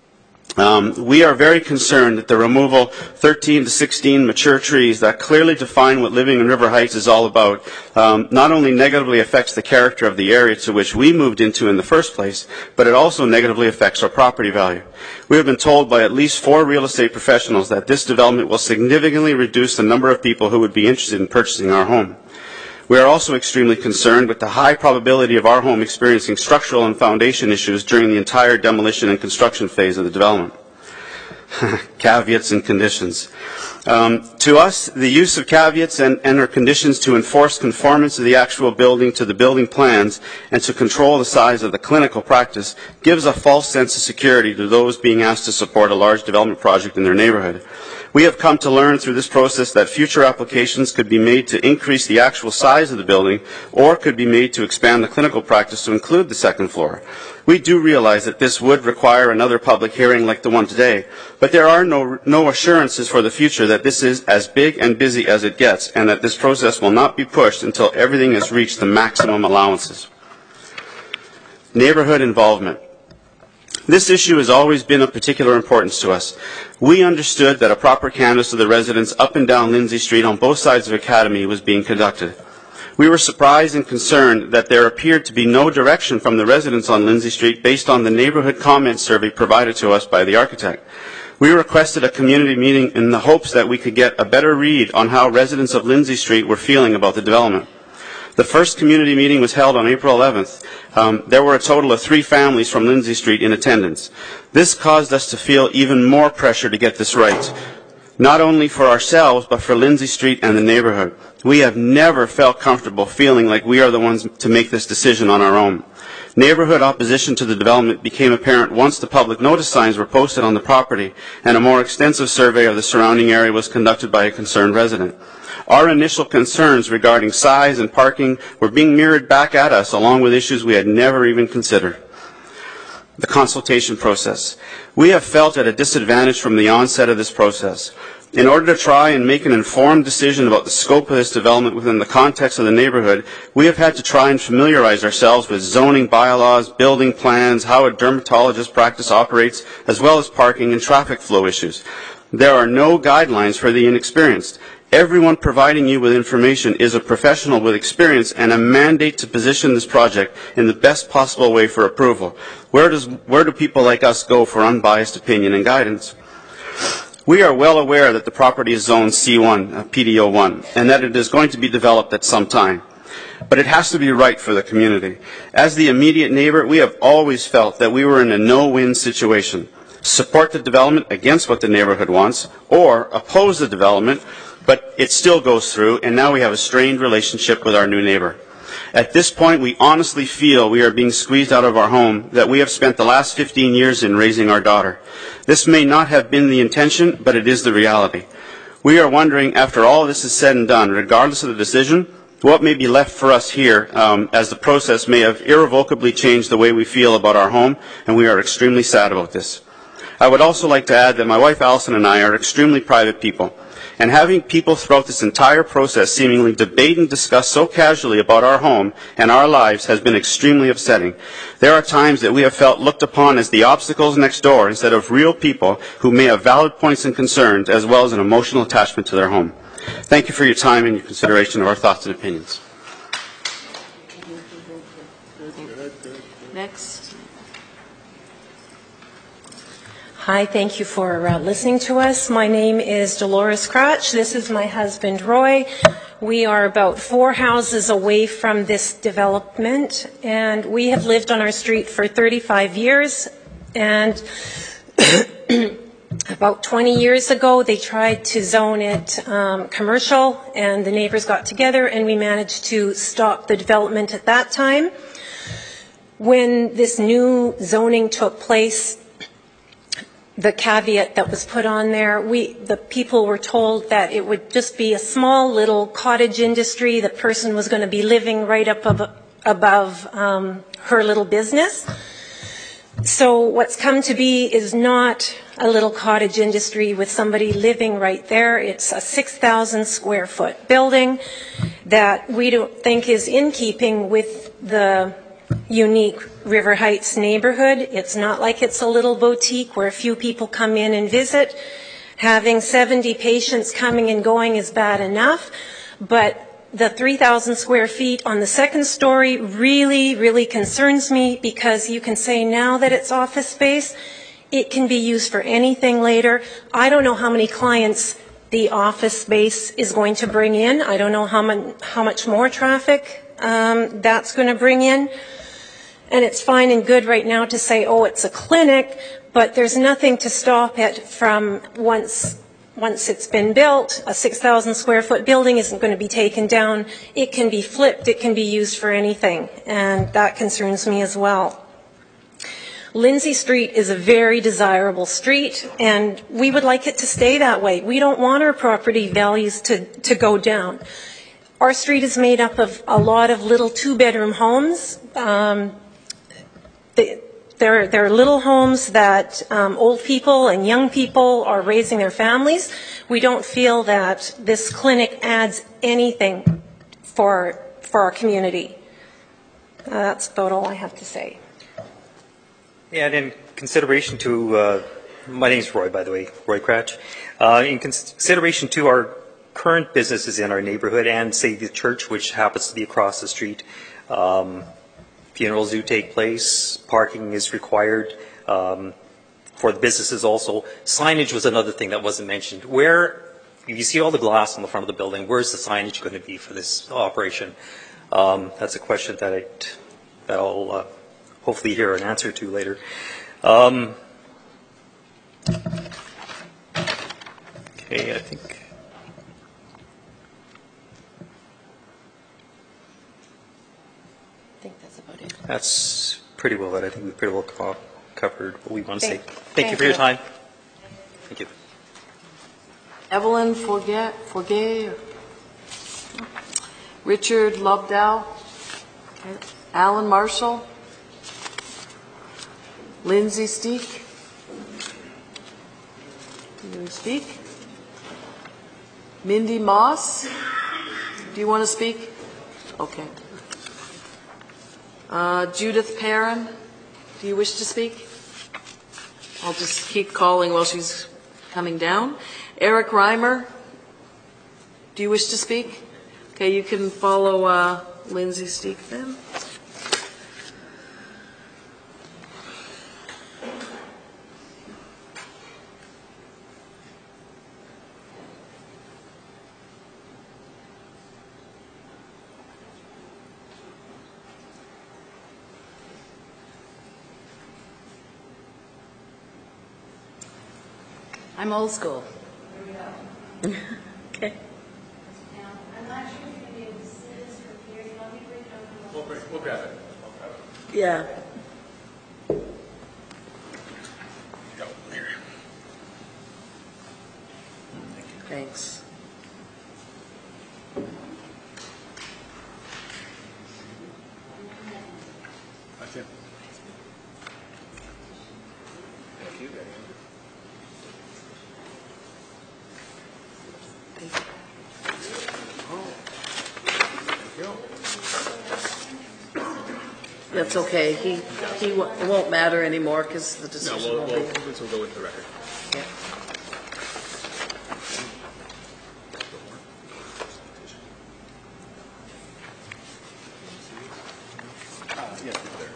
We are very concerned that the removal of 13 to 16 mature trees that clearly define what living in River Heights is all about not only negatively affects the character of the area to which we moved into in the first place, but it also negatively affects our property value. We have been told by at least 4 real estate professionals that this development will significantly reduce the number of people who would be interested in purchasing our home. We are also extremely concerned with the high probability of our home experiencing structural and foundation issues during the entire demolition and construction phase of the development. Caveats and conditions. To us, the use of caveats and or conditions to enforce conformance of the actual building to the building plans and to control the size of the clinical practice gives a false sense of security to those being asked to support a large development project in their neighborhood. We have come to learn through this process that future applications could be made to increase the actual size of the building or could be made to expand the clinical practice to include the second floor. We do realize that this would require another public hearing like the one today, but there are no assurances for the future that this is as big and busy as it gets and that this process will not be pushed until everything has reached the maximum allowances. Neighborhood involvement. This issue has always been of particular importance to us. We understood that a proper canvass of the residents up and down Lindsay Street on both sides of Academy was being conducted. We were surprised and concerned that there appeared to be no direction from the residents on Lindsay Street based on the neighborhood comment survey provided to us by the architect. We requested a community meeting in the hopes that we could get a better read on how residents of Lindsay Street were feeling about the development. The first community meeting was held on April 11th. There were a total of 3 families from Lindsay Street in attendance. This caused us to feel even more pressure to get this right, not only for ourselves, but for Lindsay Street and the neighborhood. We have never felt comfortable feeling like we are the ones to make this decision on our own. Neighborhood opposition to the development became apparent once the public notice signs were posted on the property and a more extensive survey of the surrounding area was conducted by a concerned resident. Our initial concerns regarding size and parking were being mirrored back at us along with issues we had never even considered. The consultation process. We have felt at a disadvantage from the onset of this process. In order to try and make an informed decision about the scope of this development within the context of the neighborhood, we have had to try and familiarize ourselves with zoning bylaws, building plans, how a dermatologist practice operates, as well as parking and traffic flow issues. There are no guidelines for the inexperienced. Everyone providing you with information is a professional with experience and a mandate to position this project in the best possible way for approval. Where do people like us go for unbiased opinion and guidance? We are well aware that the property is zoned C1, PDO1, and that it is going to be developed at some time. But it has to be right for the community. As the immediate neighbor, we have always felt that we were in a no-win situation. Support the development against what the neighborhood wants, or oppose the development, but it still goes through, and now we have a strained relationship with our new neighbor. At this point, we honestly feel we are being squeezed out of our home that we have spent the last 15 years in raising our daughter. This may not have been the intention, but it is the reality. We are wondering, after all this is said and done, regardless of the decision, what may be left for us here, as the process may have irrevocably changed the way we feel about our home, and we are extremely sad about this. I would also like to add that my wife Alison and I are extremely private people. And having people throughout this entire process seemingly debate and discuss so casually about our home and our lives has been extremely upsetting. There are times that we have felt looked upon as the obstacles next door instead of real people who may have valid points and concerns as well as an emotional attachment to their home. Thank you for your time and your consideration of our thoughts and opinions. Next. Hi, thank you for listening to us. My name is Dolores Crotch. This is my husband, Roy. We are about 4 houses away from this development, and we have lived on our street for 35 years. And about 20 years ago, they tried to zone it commercial, and the neighbors got together, and we managed to stop the development at that time. When this new zoning took place, the caveat that was put on there, the people were told that it would just be a small little cottage industry. The person was going to be living right up above her little business. So what's come to be is not a little cottage industry with somebody living right there. It's a 6,000 square foot building that we don't think is in keeping with the unique River Heights neighborhood. It's not like it's a little boutique where a few people come in and visit. Having 70 patients coming and going is bad enough, but the 3,000 square feet on the second story really, really concerns me, because you can say now that it's office space, it can be used for anything later. I don't know how many clients the office space is going to bring in. I don't know how much more traffic that's going to bring in. And it's fine and good right now to say, oh, it's a clinic, but there's nothing to stop it from once once it's been built, a 6,000 square foot building isn't going to be taken down. It can be flipped. It can be used for anything. And that concerns me as well. Lindsay Street is a very desirable street, and we would like it to stay that way. We don't want our property values to go down. Our street is made up of a lot of little two-bedroom homes. There are little homes that old people and young people are raising their families. We don't feel that this clinic adds anything for our community. That's about all I have to say. Yeah, and in consideration to, my name's Roy, by the way, Roy Cratch. In consideration to our current businesses in our neighborhood and, say, the church, which happens to be across the street, funerals do take place, parking is required for the businesses also. Signage was another thing that wasn't mentioned. Where, you see all the glass on the front of the building, where's the signage going to be for this operation? That's a question that I'll hopefully hear an answer to later. Okay, I think that's about it. that's pretty well it. I think we pretty well covered what we want to say. Thank you Thank for your you. time. Thank you. Evelyn Forget, Richard Lobdow, Alan Marshall, Lindsay Steek. Do you want to speak? Mindy Moss, do you want to speak? Okay. Judith Perrin, do you wish to speak? I'll just keep calling while she's coming down. Eric Reimer, do you wish to speak? Okay, you can follow Lindsay Steek then. I'm old school. Okay. We'll grab it. Yeah. Thanks. That's it. Thank you. That's okay. He won't matter anymore because the decision will be. This will go with the record. Yeah. Yes, it's there.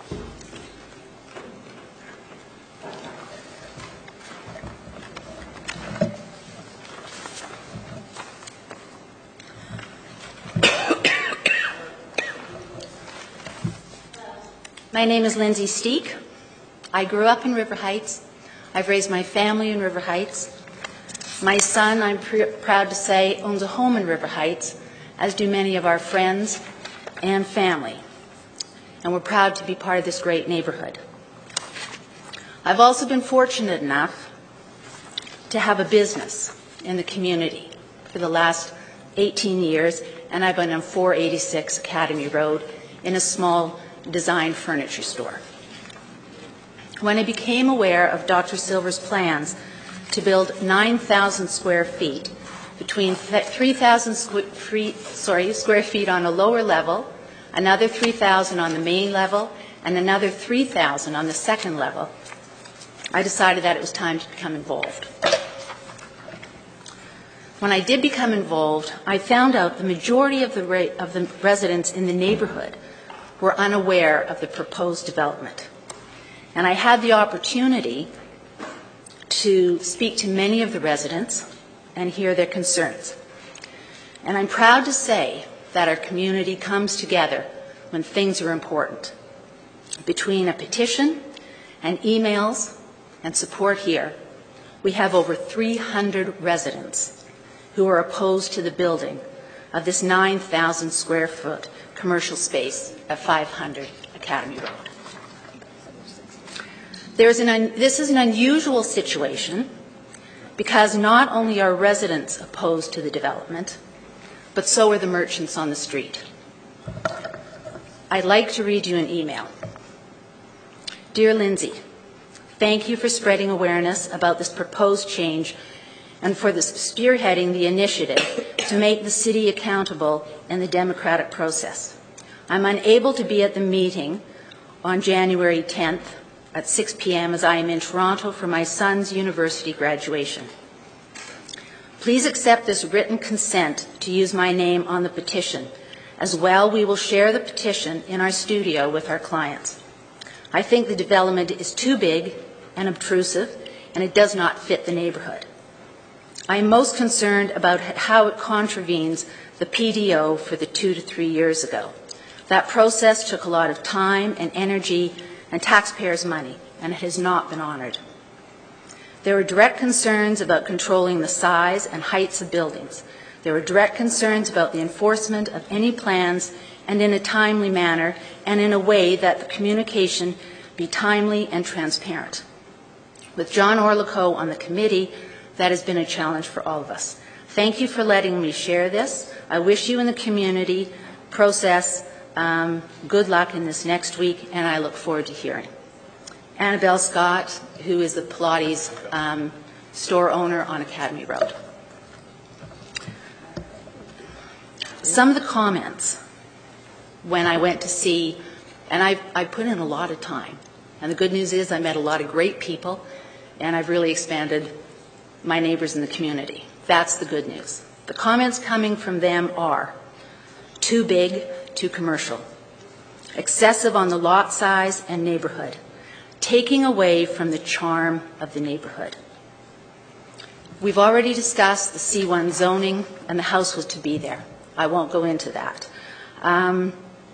My name is Lindsay Steek. I grew up in River Heights. I've raised my family in River Heights. My son, I'm proud to say, owns a home in River Heights, as do many of our friends and family. And we're proud to be part of this great neighborhood. I've also been fortunate enough to have a business in the community for the last 18 years, and I've been on 486 Academy Road in a small design furniture store. When I became aware of Dr. Silver's plans to build 9,000 square feet, between 3,000 square feet on a lower level, another 3,000 on the main level, and another 3,000 on the second level, I decided that it was time to become involved. When I did become involved, I found out the majority of the residents in the neighborhood were unaware of the proposed development. And I had the opportunity to speak to many of the residents and hear their concerns. And I'm proud to say that our community comes together when things are important. Between a petition and emails and support here, we have over 300 residents who are opposed to the building of this 9,000 square foot commercial space at 500 Academy Road. This is an unusual situation because not only are residents opposed to the development, but so are the merchants on the street. I'd like to read you an email. Dear Lindsay, thank you for spreading awareness about this proposed change and for spearheading the initiative to make the city accountable in the democratic process. I'm unable to be at the meeting on January 10th at 6 p.m. as I am in Toronto for my son's university graduation. Please accept this written consent to use my name on the petition. As well, we will share the petition in our studio with our clients. I think the development is too big and obtrusive, and it does not fit the neighborhood. I am most concerned about how it contravenes the PDO for the 2 to 3 years ago. That process took a lot of time and energy and taxpayers' money, and it has not been honored. There were direct concerns about controlling the size and heights of buildings. There were direct concerns about the enforcement of any plans and in a timely manner and in a way that the communication be timely and transparent. With John Orlico on the committee, that has been a challenge for all of us. Thank you for letting me share this. I wish you and the community process good luck in this next week, and I look forward to hearing. Annabelle Scott, who is the Pilates store owner on Academy Road. Some of the comments when I went to see, and I put in a lot of time, and the good news is I met a lot of great people, and I've really expanded my neighbors in the community. That's the good news. The comments coming from them are too big, too commercial, excessive on the lot size and neighborhood, taking away from the charm of the neighborhood. We've already discussed the C1 zoning, and the house was to be there. I won't go into that. A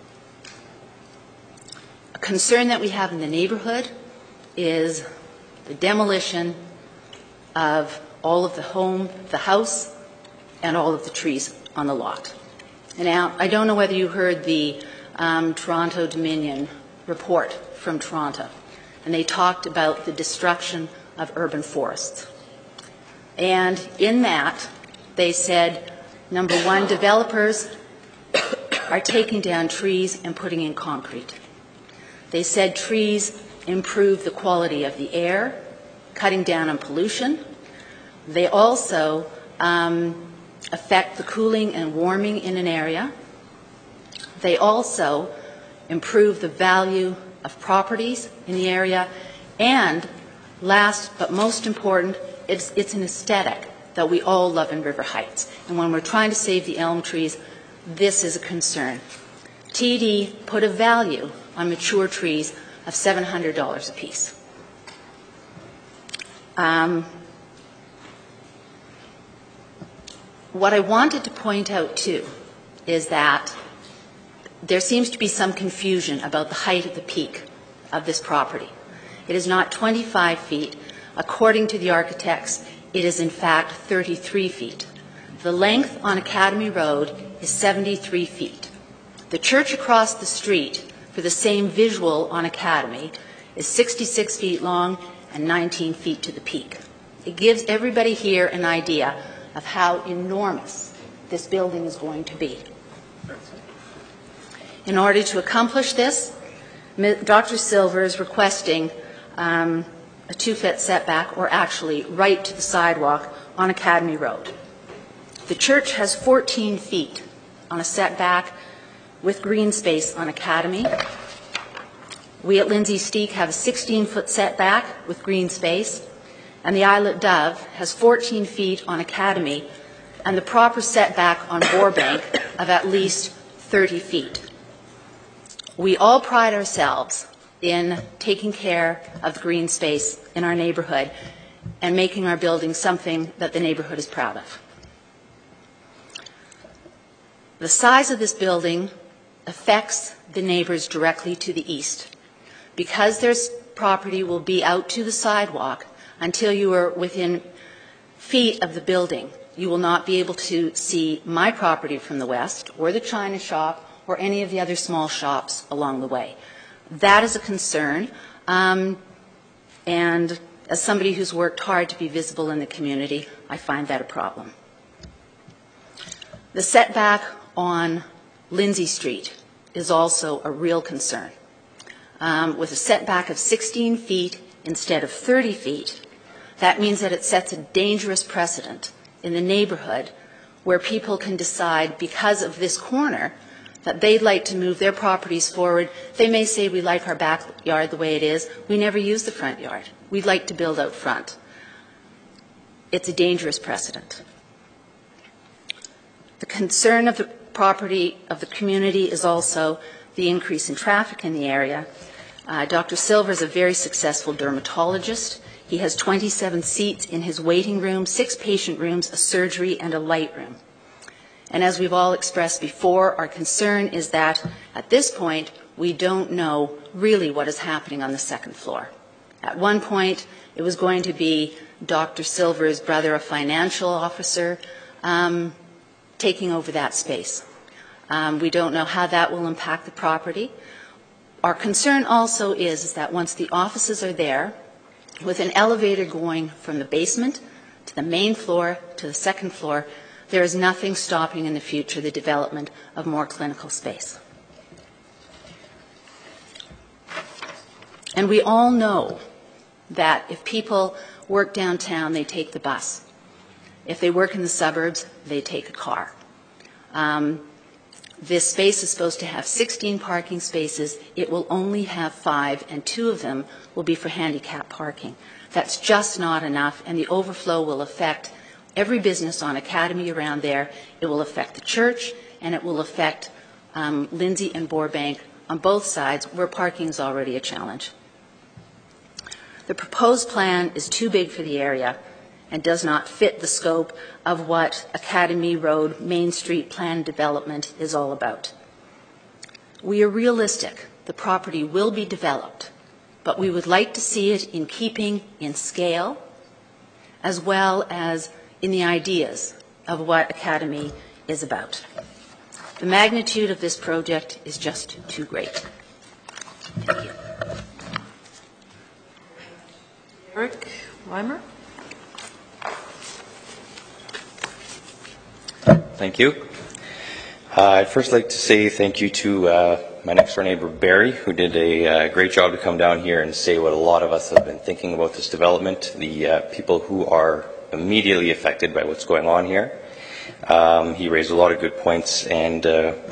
concern that we have in the neighborhood is the demolition of all of the house, and all of the trees on the lot. Now, I don't know whether you heard the Toronto Dominion report from Toronto, and they talked about the destruction of urban forests. And in that, they said, number one, developers are taking down trees and putting in concrete. They said trees improve the quality of the air, cutting down on pollution. They also affect the cooling and warming in an area. They also improve the value of properties in the area. And last but most important, it's an aesthetic that we all love in River Heights. And when we're trying to save the elm trees, this is a concern. TD put a value on mature trees of $700 a piece. What I wanted to point out, too, is that there seems to be some confusion about the height of the peak of this property. It is not 25 feet. According to the architects, it is in fact 33 feet. The length on Academy Road is 73 feet. The church across the street, for the same visual on Academy, is 66 feet long and 19 feet to the peak. It gives everybody here an idea of how enormous this building is going to be. In order to accomplish this, Dr. Silver is requesting a 2-foot setback, or actually right to the sidewalk on Academy Road. The church has 14 feet on a setback with green space on Academy. We at Lindsay Steek have a 16-foot setback with green space, and the Islet Dove has 14 feet on Academy and the proper setback on Borebank of at least 30 feet. We all pride ourselves in taking care of the green space in our neighborhood and making our building something that the neighborhood is proud of. The size of this building affects the neighbors directly to the east. Because their property will be out to the sidewalk, until you are within feet of the building. You will not be able to see my property from the west, or the China shop, or any of the other small shops along the way. That is a concern, and as somebody who's worked hard to be visible in the community, I find that a problem. The setback on Lindsay Street is also a real concern. With a setback of 16 feet instead of 30 feet, that means that it sets a dangerous precedent in the neighborhood where people can decide, because of this corner, that they'd like to move their properties forward. They may say, we like our backyard the way it is. We never use the front yard. We'd like to build out front. It's a dangerous precedent. The concern of the property of the community is also the increase in traffic in the area. Dr. Silver is a very successful dermatologist. He has 27 seats in his waiting room, 6 patient rooms, a surgery, and a light room. And as we've all expressed before, our concern is that at this point, we don't know really what is happening on the second floor. At one point, it was going to be Dr. Silver's brother, a financial officer, taking over that space. We don't know how that will impact the property. Our concern also is that once the offices are there, with an elevator going from the basement to the main floor to the second floor, there is nothing stopping in the future the development of more clinical space. And we all know that if people work downtown, they take the bus. If they work in the suburbs, they take a car. This space is supposed to have 16 parking spaces. It will only have 5, and 2 of them will be for handicap parking. That's just not enough, and the overflow will affect every business on Academy around there. It will affect the church, and it will affect Lindsay and Burbank on both sides, where parking is already a challenge. The proposed plan is too big for the area and does not fit the scope of what Academy Road Main Street plan development is all about. We are realistic. The property will be developed, but we would like to see it in keeping in scale as well as in the ideas of what Academy is about. The magnitude of this project is just too great. Thank you. Eric Weimer? Thank you. I'd first like to say thank you to my next door neighbor, Barry, who did a great job to come down here and say what a lot of us have been thinking about this development, the people who are immediately affected by what's going on here. He raised a lot of good points, and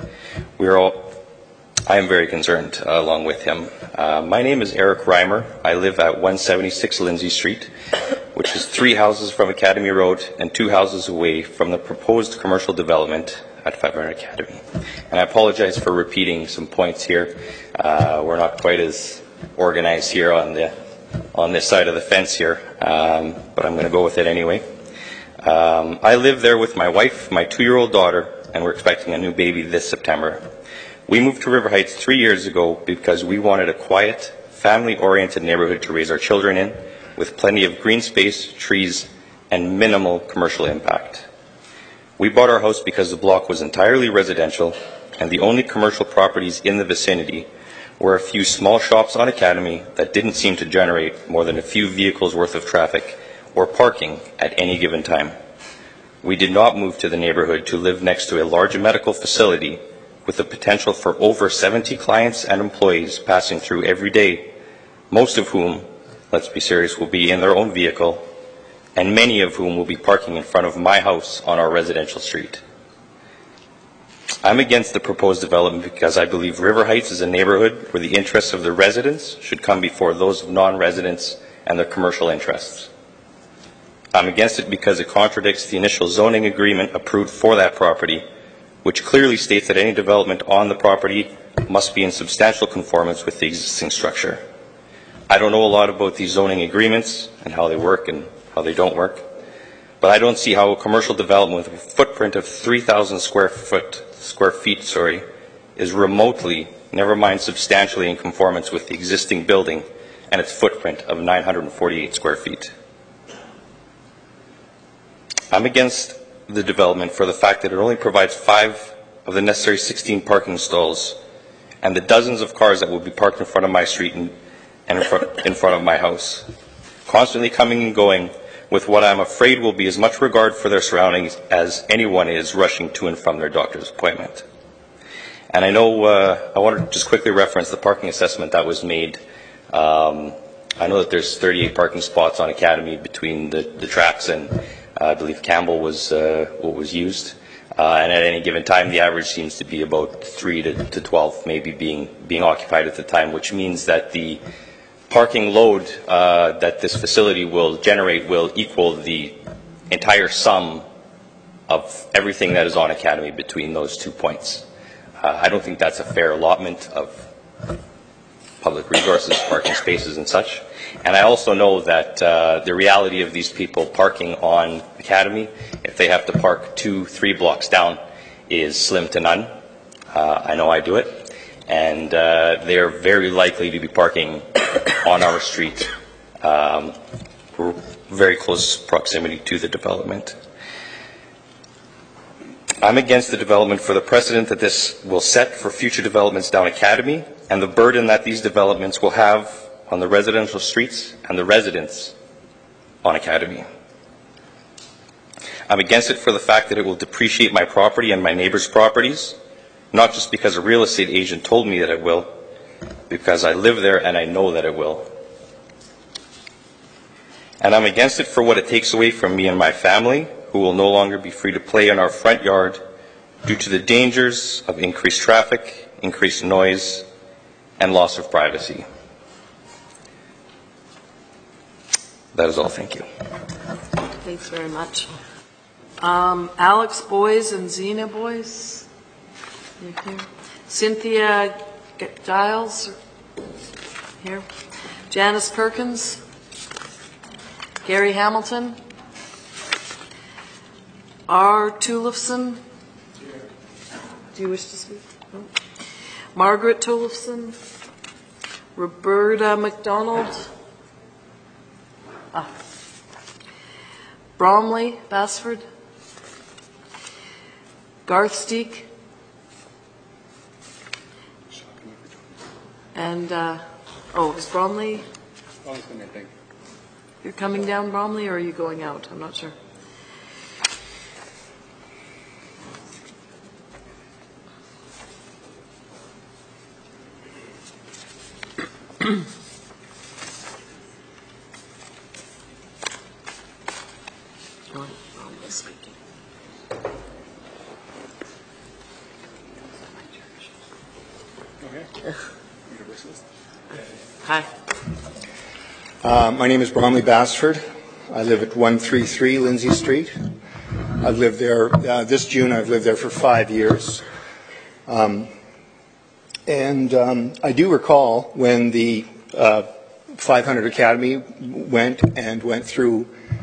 I am very concerned along with him. My name is Eric Reimer. I live at 176 Lindsay Street, which is 3 houses from Academy Road and 2 houses away from the proposed commercial development at 500 Academy. And I apologize for repeating some points here. We're not quite as organized here on this side of the fence here, but I'm going to go with it anyway. I live there with my wife, my 2-year-old daughter, and we're expecting a new baby this September. We moved to River Heights 3 years ago because we wanted a quiet, family-oriented neighborhood to raise our children in, with plenty of green space, trees, and minimal commercial impact. We bought our house because the block was entirely residential, and the only commercial properties in the vicinity were a few small shops on Academy that didn't seem to generate more than a few vehicles worth of traffic or parking at any given time. We did not move to the neighborhood to live next to a large medical facility with the potential for over 70 clients and employees passing through every day, most of whom, let's be serious, will be in their own vehicle, and many of whom will be parking in front of my house on our residential street. I'm against the proposed development because I believe River Heights is a neighborhood where the interests of the residents should come before those of non-residents and their commercial interests. I'm against it because it contradicts the initial zoning agreement approved for that property, which clearly states that any development on the property must be in substantial conformance with the existing structure. I don't know a lot about these zoning agreements and how they work and how they don't work, but I don't see how a commercial development with a footprint of 3,000 square feet, is remotely, never mind substantially, in conformance with the existing building and its footprint of 948 square feet. I'm against the development for the fact that it only provides 5 of the necessary 16 parking stalls, and the dozens of cars that will be parked in front of my street and in front of my house, constantly coming and going with what I'm afraid will be as much regard for their surroundings as anyone is rushing to and from their doctor's appointment. And I know, I want to just quickly reference the parking assessment that was made. I know that there's 38 parking spots on Academy between the tracks, and I believe Campbell was what was used. And at any given time, the average seems to be about 3 to 12 maybe being occupied at the time, which means that the parking load that this facility will generate will equal the entire sum of everything that is on Academy between those 2 points. I don't think that's a fair allotment of public resources, parking spaces and such. And I also know that the reality of these people parking on Academy, if they have to park 2-3 blocks down, is slim to none. I know I do it. And they are very likely to be parking on our street, very close proximity to the development. I'm against the development for the precedent that this will set for future developments down Academy and the burden that these developments will have on the residential streets and the residents on Academy. I'm against it for the fact that it will depreciate my property and my neighbors' properties, not just because a real estate agent told me that it will, because I live there and I know that it will. And I'm against it for what it takes away from me and my family, who will no longer be free to play in our front yard due to the dangers of increased traffic, increased noise, and loss of privacy. That is all. Thank you. Thanks very much. Alex Boyes and Zena Boyes. Here. Cynthia Giles. Here. Janice Perkins. Gary Hamilton. R. Tulifson. Do you wish to speak? No. Margaret Tulifson. Roberta McDonald. Bromley Basford. Garth Steek. And, is Bromley? You're coming down, Bromley, or are you going out? I'm not sure. Hi. My name is Bromley Basford. I live at 133 Lindsay Street. I've lived there, this June I've lived there for 5 years. I do recall when the 500 Academy went through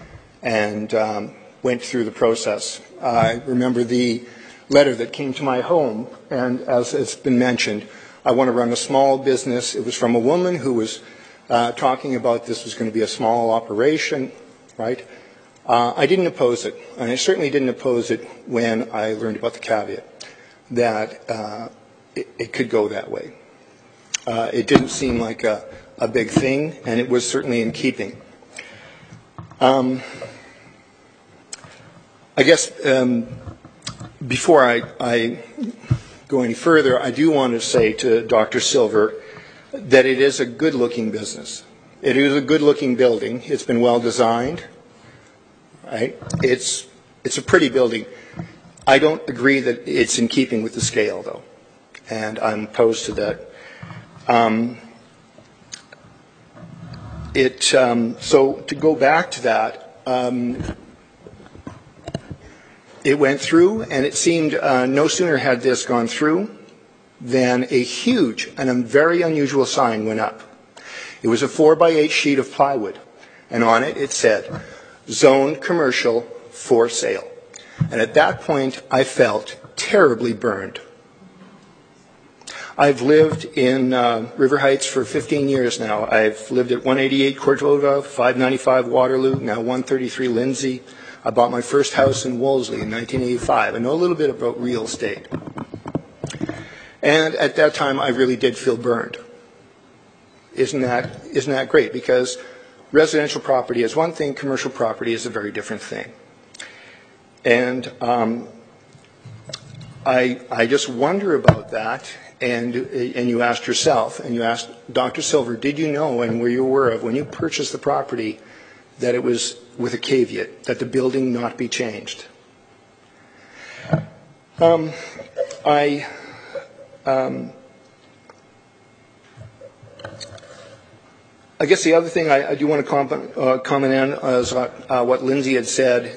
the process. I remember the letter that came to my home, and as it's been mentioned, I want to run a small business. It was from a woman who was talking about this was going to be a small operation, right? I didn't oppose it, and I certainly didn't oppose it when I learned about the caveat, that it could go that way. It didn't seem like a big thing, and it was certainly in keeping. I guess before I go any further, I do want to say to Dr. Silver that it is a good-looking business. It is a good-looking building. It's been well designed, right? It's a pretty building. I don't agree that it's in keeping with the scale, though, and I'm opposed to that. So to go back to that, it went through, and it seemed no sooner had this gone through than a huge and a very unusual sign went up. It was a 4x8 sheet of plywood, and on it it said, "Zoned commercial for sale." And at that point, I felt terribly burned. I've lived in River Heights for 15 years now. I've lived at 188 Cordova, 595 Waterloo, now 133 Lindsay. I bought my first house in Wolseley in 1985. I know a little bit about real estate. And at that time, I really did feel burned. Isn't that great? Because residential property is one thing, commercial property is a very different thing. And I just wonder about that. And you asked yourself, and you asked Dr. Silver, did you know and were you aware of when you purchased the property that it was with a caveat, that the building not be changed? I guess the other thing I do want to comment on is what Lindsay had said.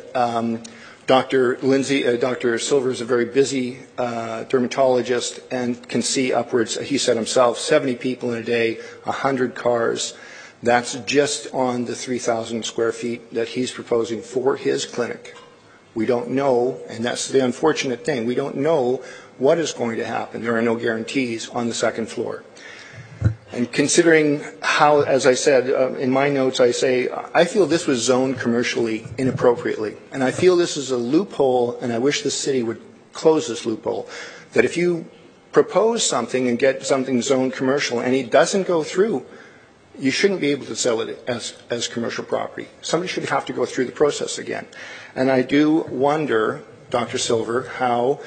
Dr. Silver is a very busy dermatologist and can see upwards, he said himself, 70 people in a day, 100 cars. That's just on the 3,000 square feet that he's proposing for his clinic. We don't know, and that's the unfortunate thing, we don't know what is going to happen. There are no guarantees on the second floor. And considering how, as I said in my notes, I say, I feel this was zoned commercially inappropriately. And I feel this is a loophole, and I wish the city would close this loophole, that if you propose something and get something zoned commercial and it doesn't go through, you shouldn't be able to sell it as commercial property. Somebody should have to go through the process again. And I do wonder, Dr. Silver, how...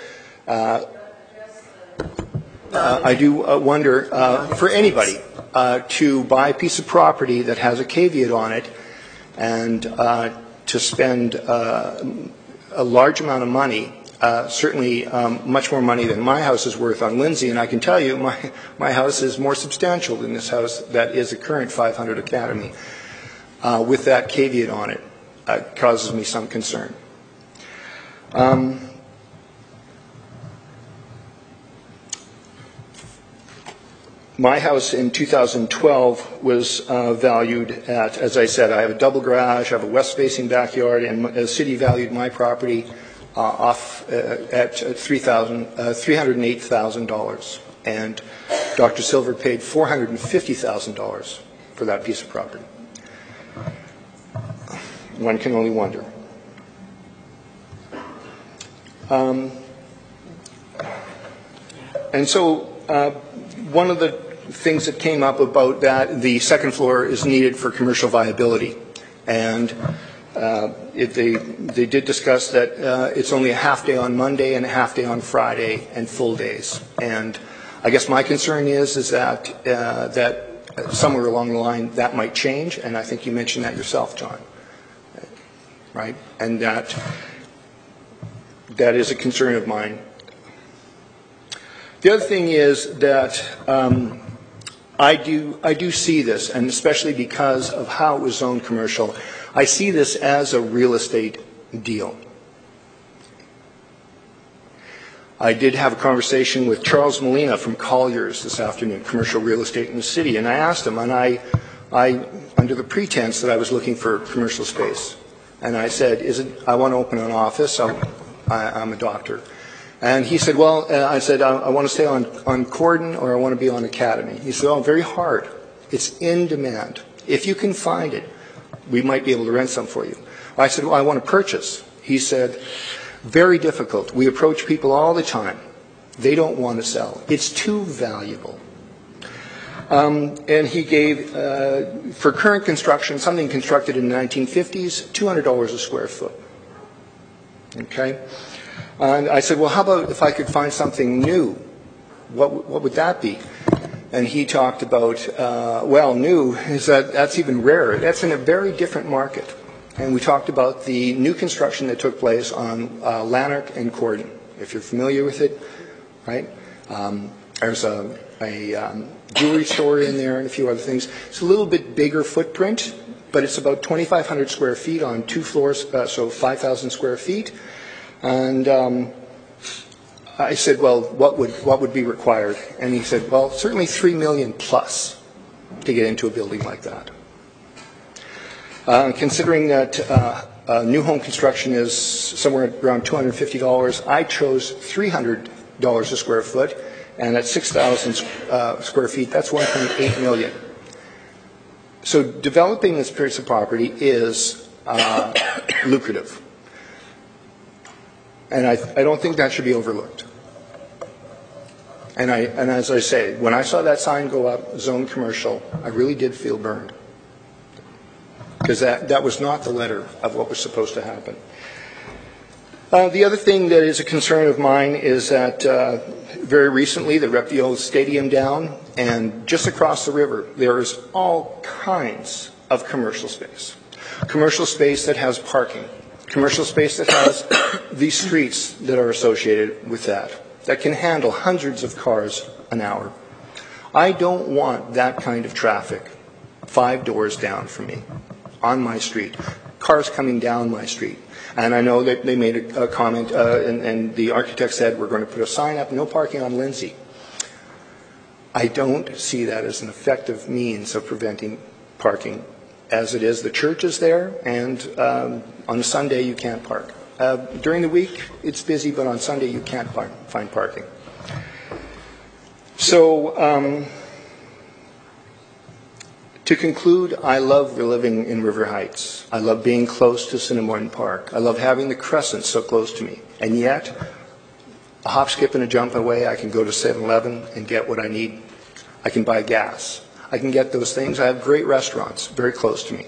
I do wonder for anybody to buy a piece of property that has a caveat on it and to spend a large amount of money, certainly much more money than my house is worth on Lindsay, and I can tell you my house is more substantial than this house that is a current 500 Academy. With that caveat on it, causes me some concern. My house in 2012 was valued at, as I said, I have a double garage, I have a west-facing backyard, and the city valued my property at $308,000. And Dr. Silver paid $450,000 for that piece of property. One can only wonder. And so one of the things that came up about that, the second floor is needed for commercial viability. And they did discuss that it's only a half day on Monday and a half day on Friday and full days. And I guess my concern is that somewhere along the line that might change, and I think you mentioned that yourself, John. Right? And that is a concern of mine. The other thing is that I do see this, and especially because of how it was zoned commercial, I see this as a real estate deal. I did have a conversation with Charles Molina from Colliers this afternoon, commercial real estate in the city, and I asked him, and I under the pretense that I was looking for commercial space, and I said, I want to open an office, I'm a doctor. And he said, well, I said, I want to stay on Corden or I want to be on Academy. He said, oh, very hard. It's in demand. If you can find it, we might be able to rent some for you. I said, well, I want to purchase. He said, very difficult. We approach people all the time. They don't want to sell. It's too valuable. And he gave, for current construction, something constructed in the 1950s, $200 a square foot. Okay? And I said, well, how about if I could find something new? What would that be? And he talked about, new is that's even rarer. That's in a very different market. And we talked about the new construction that took place on Lanark and Corden. If you're familiar with it, right? There's a jewelry store in there and a few other things. It's a little bit bigger footprint, but it's about 2,500 square feet on 2 floors, so 5,000 square feet. And I said, well, what would be required? And he said, well, certainly $3 million plus to get into a building like that. Considering that new home construction is somewhere around $250, I chose $300 a square foot, and at 6,000 square feet, that's $1.8 million. So developing this piece of property is lucrative. And I don't think that should be overlooked. And as I say, when I saw that sign go up, zone commercial, I really did feel burned. Because that was not the letter of what was supposed to happen. The other thing that is a concern of mine is that very recently they ripped the old stadium down, and just across the river there is all kinds of commercial space. Commercial space that has parking. Commercial space that has the streets that are associated with that can handle hundreds of cars an hour. I don't want that kind of traffic 5 doors down from me, on my street, cars coming down my street. And I know that they made a comment, and the architect said, we're going to put a sign up, no parking on Lindsay. I don't see that as an effective means of preventing parking. As it is, the church is there, and on a Sunday you can't park. During the week, it's busy, but on Sunday you can't find parking. So, to conclude, I love living in River Heights. I love being close to Cinnamon Park. I love having the Crescent so close to me. And yet, a hop, skip, and a jump away, I can go to 7-Eleven and get what I need. I can buy gas. I can get those things. I have great restaurants very close to me.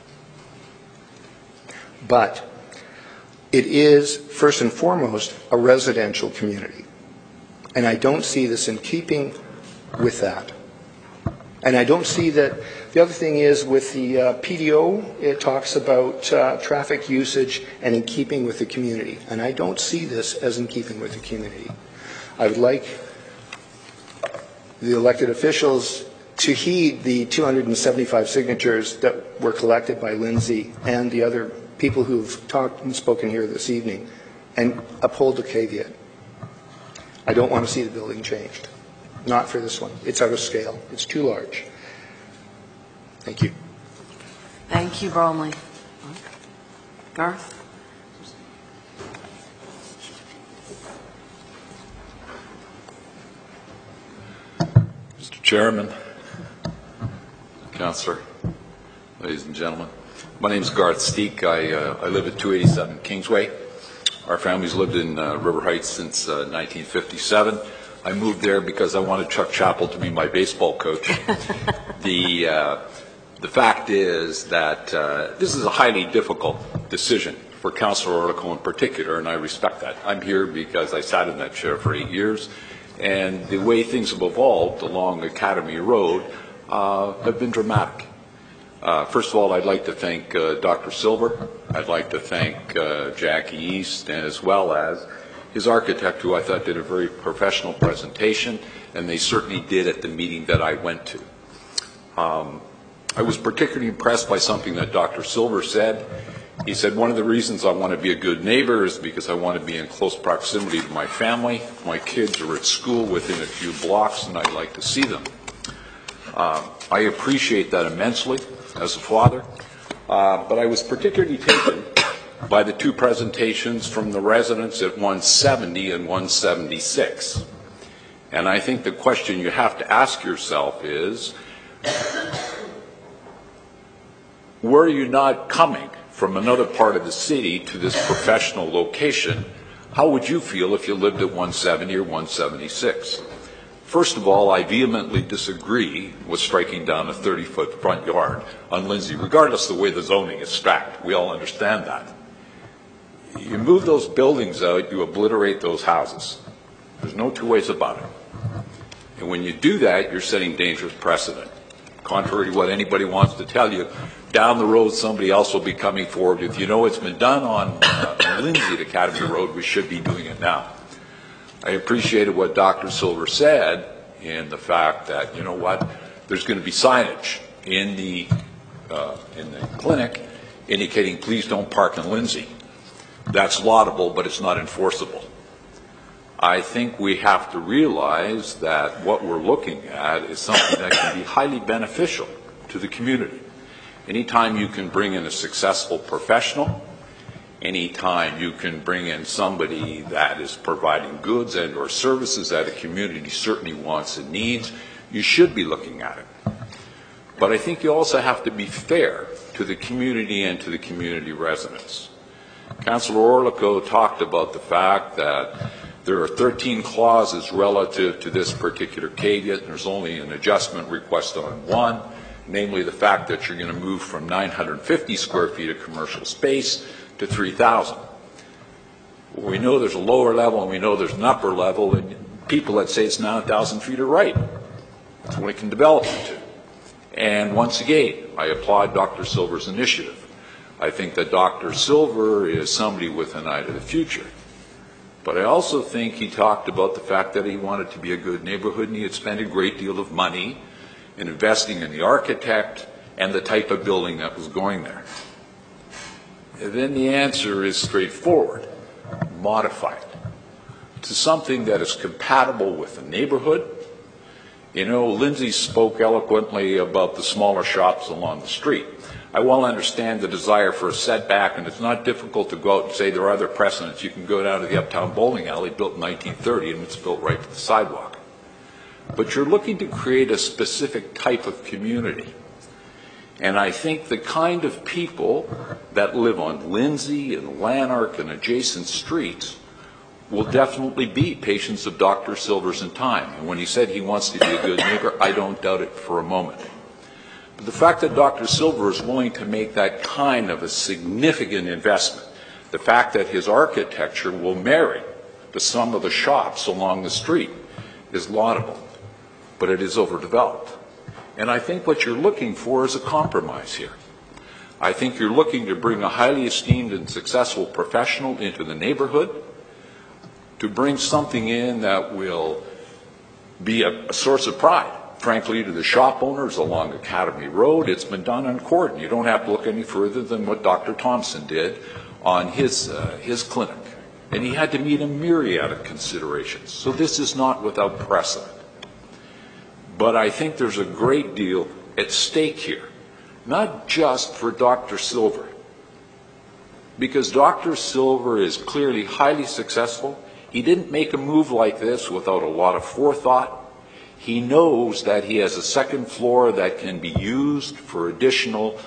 But it is, first and foremost, a residential community. And I don't see this in keeping with that. And I don't see that. The other thing is with the PDO, it talks about traffic usage and in keeping with the community. And I don't see this as in keeping with the community. I would like the elected officials to heed the 275 signatures that were collected by Lindsay and the other people who've talked and spoken here this evening and uphold the caveat. I don't want to see the building changed. Not for this one. It's out of scale. It's too large. Thank you. Thank you, Bromley. Garth? Mr. Chairman, Councillor, ladies and gentlemen, my name is Garth Steek. I live at 287 Kingsway. Our family's lived in River Heights since 1957. I moved there because I wanted Chuck Chappell to be my baseball coach. The fact is that this is a highly difficult decision for Councillor Orlikow in particular, and I respect that. I'm here because I sat in that chair for 8 years, and the way things have evolved along Academy Road have been dramatic. First of all, I'd like to thank Dr. Silver. I'd like to thank Jackie East, as well as his architect, who I thought did a very professional presentation, and they certainly did at the meeting that I went to. I was particularly impressed by something that Dr. Silver said. He said, one of the reasons I want to be a good neighbor is because I want to be in close proximity to my family. My kids are at school within a few blocks, and I like to see them. I appreciate that immensely as a father, but I was particularly taken by the two presentations from the residents at 170 and 176. And I think the question you have to ask yourself is, were you not coming from another part of the city to this professional location? How would you feel if you lived at 170 or 176? First of all, I vehemently disagree with striking down a 30-foot front yard on Lindsay, regardless of the way the zoning is stacked. We all understand that. You move those buildings out, you obliterate those houses. There's no two ways about it. And when you do that, you're setting dangerous precedent. Contrary to what anybody wants to tell you, down the road somebody else will be coming forward with, it's been done on Lindsay at Academy Road, we should be doing it now. I appreciated what Dr. Silver said in the fact that, there's going to be signage in the clinic indicating please don't park in Lindsay. That's laudable, but it's not enforceable. I think we have to realize that what we're looking at is something that can be highly beneficial to the community. Anytime you can bring in a successful professional, anytime you can bring in somebody that is providing goods and or services that a community certainly wants and needs, you should be looking at it. But I think you also have to be fair to the community and to the community residents. Councillor Orlico talked about the fact that there are 13 clauses relative to this particular caveat, and there's only an adjustment request on one, namely the fact that you're going to move from 950 square feet of commercial space to 3,000. We know there's a lower level and we know there's an upper level, and people that say it's 9,000 feet are right. That's what it can develop into. And once again, I applaud Dr. Silver's initiative. I think that Dr. Silver is somebody with an eye to the future. But I also think he talked about the fact that he wanted to be a good neighborhood, and he had spent a great deal of money in investing in the architect and the type of building that was going there. And then the answer is straightforward. Modify it to something that is compatible with the neighborhood. You know, Lindsay spoke eloquently about the smaller shops along the street. I well understand the desire for a setback, and it's not difficult to go out and say there are other precedents. You can go down to the Uptown Bowling Alley, built in 1930, and it's built right to the sidewalk. But you're looking to create a specific type of community. And I think the kind of people that live on Lindsay and Lanark and adjacent streets will definitely be patients of Dr. Silver's in time. And when he said he wants to be a good neighbor, I don't doubt it for a moment. But the fact that Dr. Silver is willing to make that kind of a significant investment, the fact that his architecture will marry to some of the shops along the street is laudable, but it is overdeveloped. And I think what you're looking for is a compromise here. I think you're looking to bring a highly esteemed and successful professional into the neighborhood, to bring something in that will be a source of pride, frankly, to the shop owners along Academy Road. It's been done on Corden. You don't have to look any further than what Dr. Thompson did on his clinic. And he had to meet a myriad of considerations. So this is not without precedent. But I think there's a great deal at stake here, not just for Dr. Silver, because Dr. Silver is clearly highly successful. He didn't make a move like this without a lot of forethought. He knows that he has a second floor that can be used for additional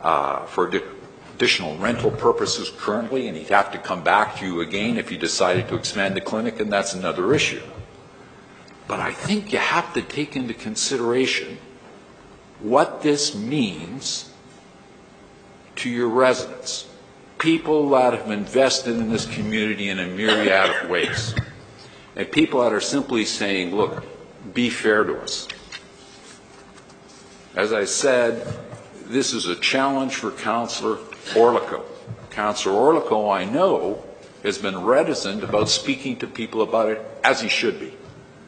rental purposes currently, and he'd have to come back to you again if he decided to expand the clinic, and that's another issue. But I think you have to take into consideration what this means to your residents, people that have invested in this community in a myriad of ways, and people that are simply saying, look, be fair to us. As I said, this is a challenge for Councillor Orlico. Councillor Orlico, I know, has been reticent about speaking to people about it, as he should be.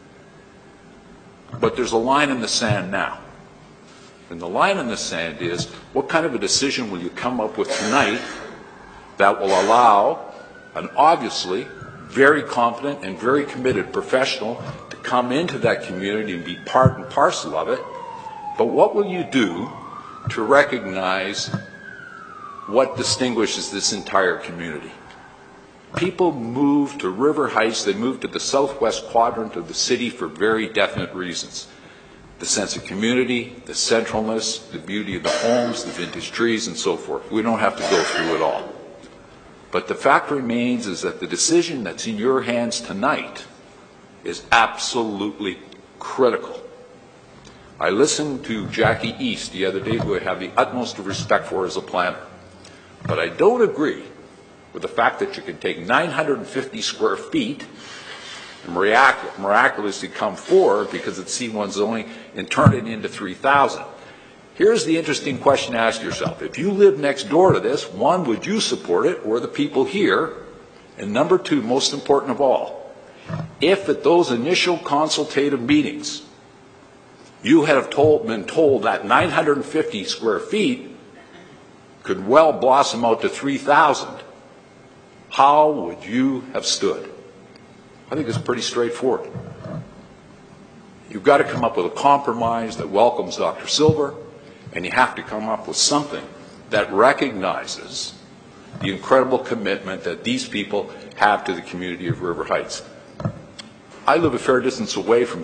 But there's a line in the sand now. And the line in the sand is, what kind of a decision will you come up with tonight that will allow an obviously very competent and very committed professional to come into that community and be part and parcel of it? But what will you do to recognize what distinguishes this entire community? People move to River Heights, they move to the southwest quadrant of the city for very definite reasons. The sense of community, the centralness, the beauty of the homes, the vintage trees, and so forth. We don't have to go through it all. But the fact remains is that the decision that's in your hands tonight is absolutely critical. I listened to Jackie East the other day, who I have the utmost of respect for as a planner. But I don't agree with the fact that you can take 950 square feet and miraculously come forward because it's C1 zoning and turn it into 3,000. Here's the interesting question to ask yourself. If you live next door to this, one, would you support it, or the people here? And number two, most important of all, if at those initial consultative meetings you had been told that 950 square feet could well blossom out to 3,000, how would you have stood? I think it's pretty straightforward. You've got to come up with a compromise that welcomes Dr. Silver, and you have to come up with something that recognizes the incredible commitment that these people have to the community of River Heights. I live a fair distance away from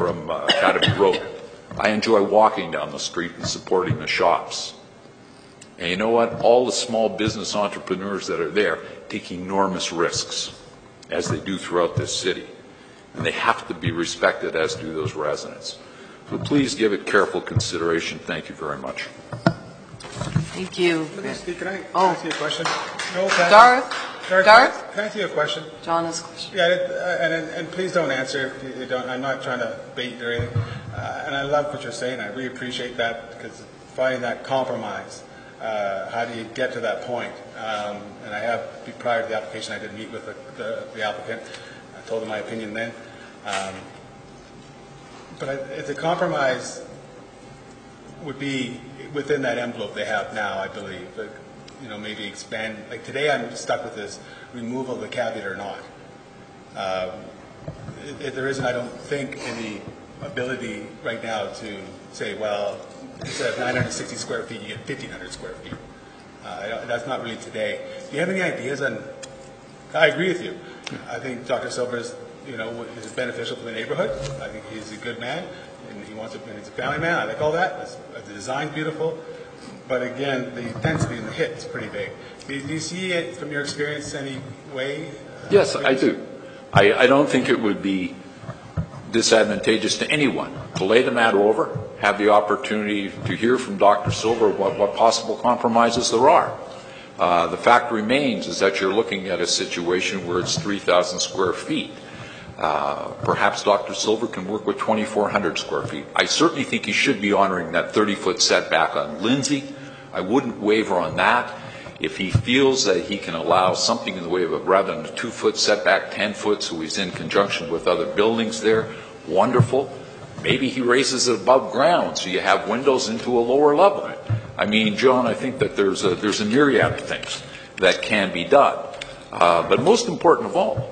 Academy Road. I enjoy walking down the street and supporting the shops. And you know what? All the small business entrepreneurs that are there take enormous risks, as they do throughout this city. And they have to be respected, as do those residents. So please give it careful consideration. Thank you very much. Thank you. Can I ask you a question? No, Garth? Can I ask you a question? John has a question. Yeah, and please don't answer if you don't. I'm not trying to bait or anything. And I love what you're saying. I really appreciate that, because finding that compromise, how do you get to that point? And I have, prior to the application, I did meet with the applicant. I told him my opinion then. But the compromise would be within that envelope they have now, I believe. Like, you know, maybe expand. Like today, I'm stuck with this removal of the caveat or not. There isn't, I don't think, any ability right now to say, well, instead of 960 square feet, you get 1,500 square feet. That's not really today. Do you have any ideas on? I agree with you. I think Dr. Silver's, is beneficial for the neighborhood. I think he's a good man, and he's a family man. I like all that. The design's beautiful, but again, the intensity and the hit is pretty big. Do you see it from your experience any way? Yes, I do. I don't think it would be disadvantageous to anyone to lay the matter over, have the opportunity to hear from Dr. Silver what possible compromises there are. The fact remains is that you're looking at a situation where it's 3,000 square feet. Perhaps Dr. Silver can work with 2,400 square feet. I certainly think he should be honoring that 30-foot setback on Lindsay. I wouldn't waver on that. If he feels that he can allow something in the way of rather than a 2-foot setback, 10 foot, so he's in conjunction with other buildings there, wonderful. Maybe he raises it above ground so you have windows into a lower level. I mean, John, I think that there's a myriad of things that can be done. But most important of all,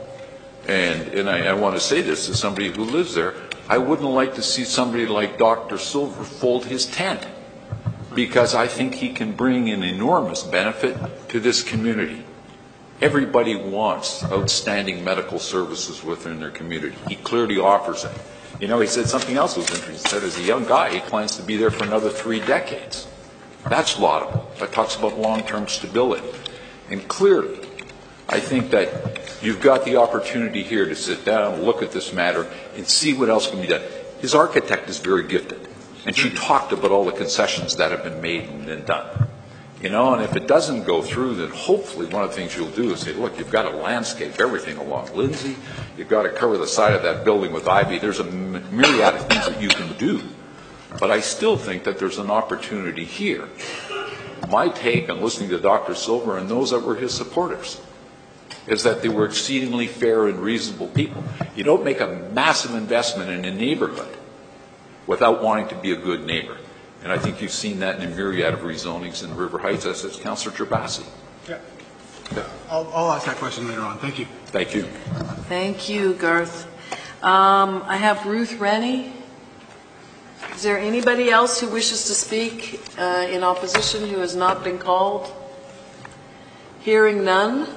and I want to say this to somebody who lives there, I wouldn't like to see somebody like Dr. Silver fold his tent, because I think he can bring an enormous benefit to this community. Everybody wants outstanding medical services within their community. He clearly offers it. He said something else was interesting. He said as a young guy, he plans to be there for another 3 decades. That's laudable. That talks about long-term stability. And clearly, I think that you've got the opportunity here to sit down, look at this matter, and see what else can be done. His architect is very gifted, and she talked about all the concessions that have been made and done. And if it doesn't go through, then hopefully one of the things you'll do is say, look, you've got to landscape everything along Lindsay. You've got to cover the side of that building with ivy. There's a myriad of things that you can do. But I still think that there's an opportunity here. My take on listening to Dr. Silver and those that were his supporters is that they were exceedingly fair and reasonable people. You don't make a massive investment in a neighborhood without wanting to be a good neighbor. And I think you've seen that in a myriad of rezonings in River Heights, as has Councillor Gerbasi. Yeah. I'll ask that question later on. Thank you. Thank you. Thank you, Garth. I have Ruth Rennie. Is there anybody else who wishes to speak in opposition who has not been called? Hearing none,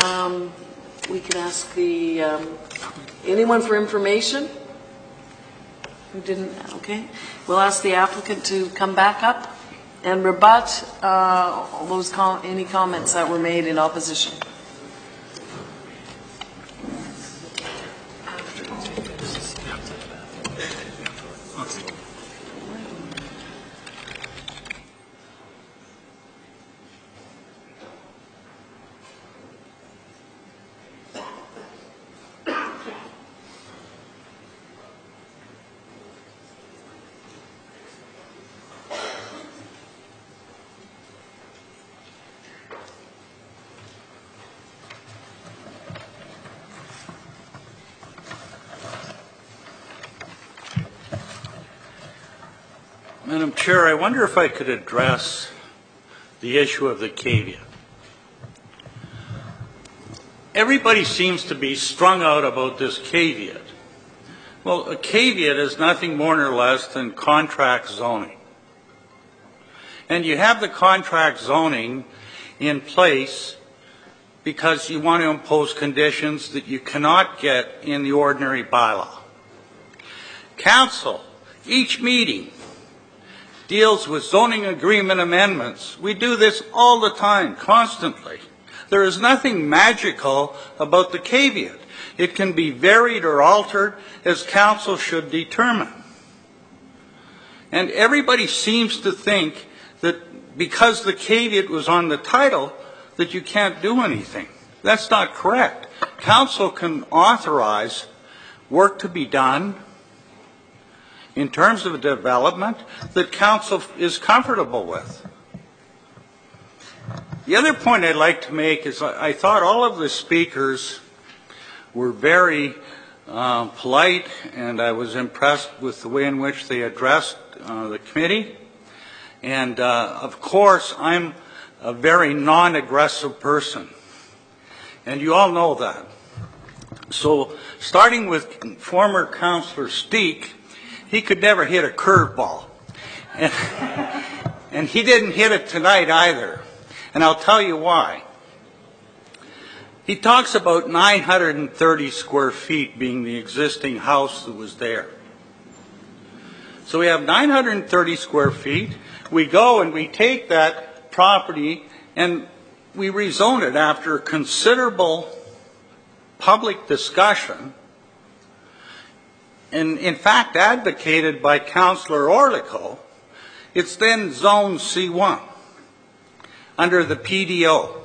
we can ask anyone for information? Who didn't? Okay. We'll ask the applicant to come back up and rebut any comments that were made in opposition. Madam Chair, I wonder if I could address the issue of the caveat. Everybody seems to be strung out about this caveat. Well, a caveat is nothing more nor less than contract zoning. And you have the contract zoning in place because you want to impose conditions that you cannot get in the ordinary bylaw. Council, each meeting, deals with zoning agreement amendments. We do this all the time, constantly. There is nothing magical about the caveat. It can be varied or altered as council should determine. And everybody seems to think that because the caveat was on the title, that you can't do anything. That's not correct. Council can authorize work to be done in terms of development that council is comfortable with. The other point I'd like to make is I thought all of the speakers were very polite, and I was impressed with the way in which they addressed the committee. And of course, I'm a very non-aggressive person, and you all know that. So starting with former Councillor Steek, he could never hit a curveball. And he didn't hit it tonight either. And I'll tell you why. He talks about 930 square feet being the existing house that was there. So we have 930 square feet. We go and we take that property and we rezone it after considerable public discussion, and in fact advocated by Councillor Orlico. It's then zoned C1 under the PDO.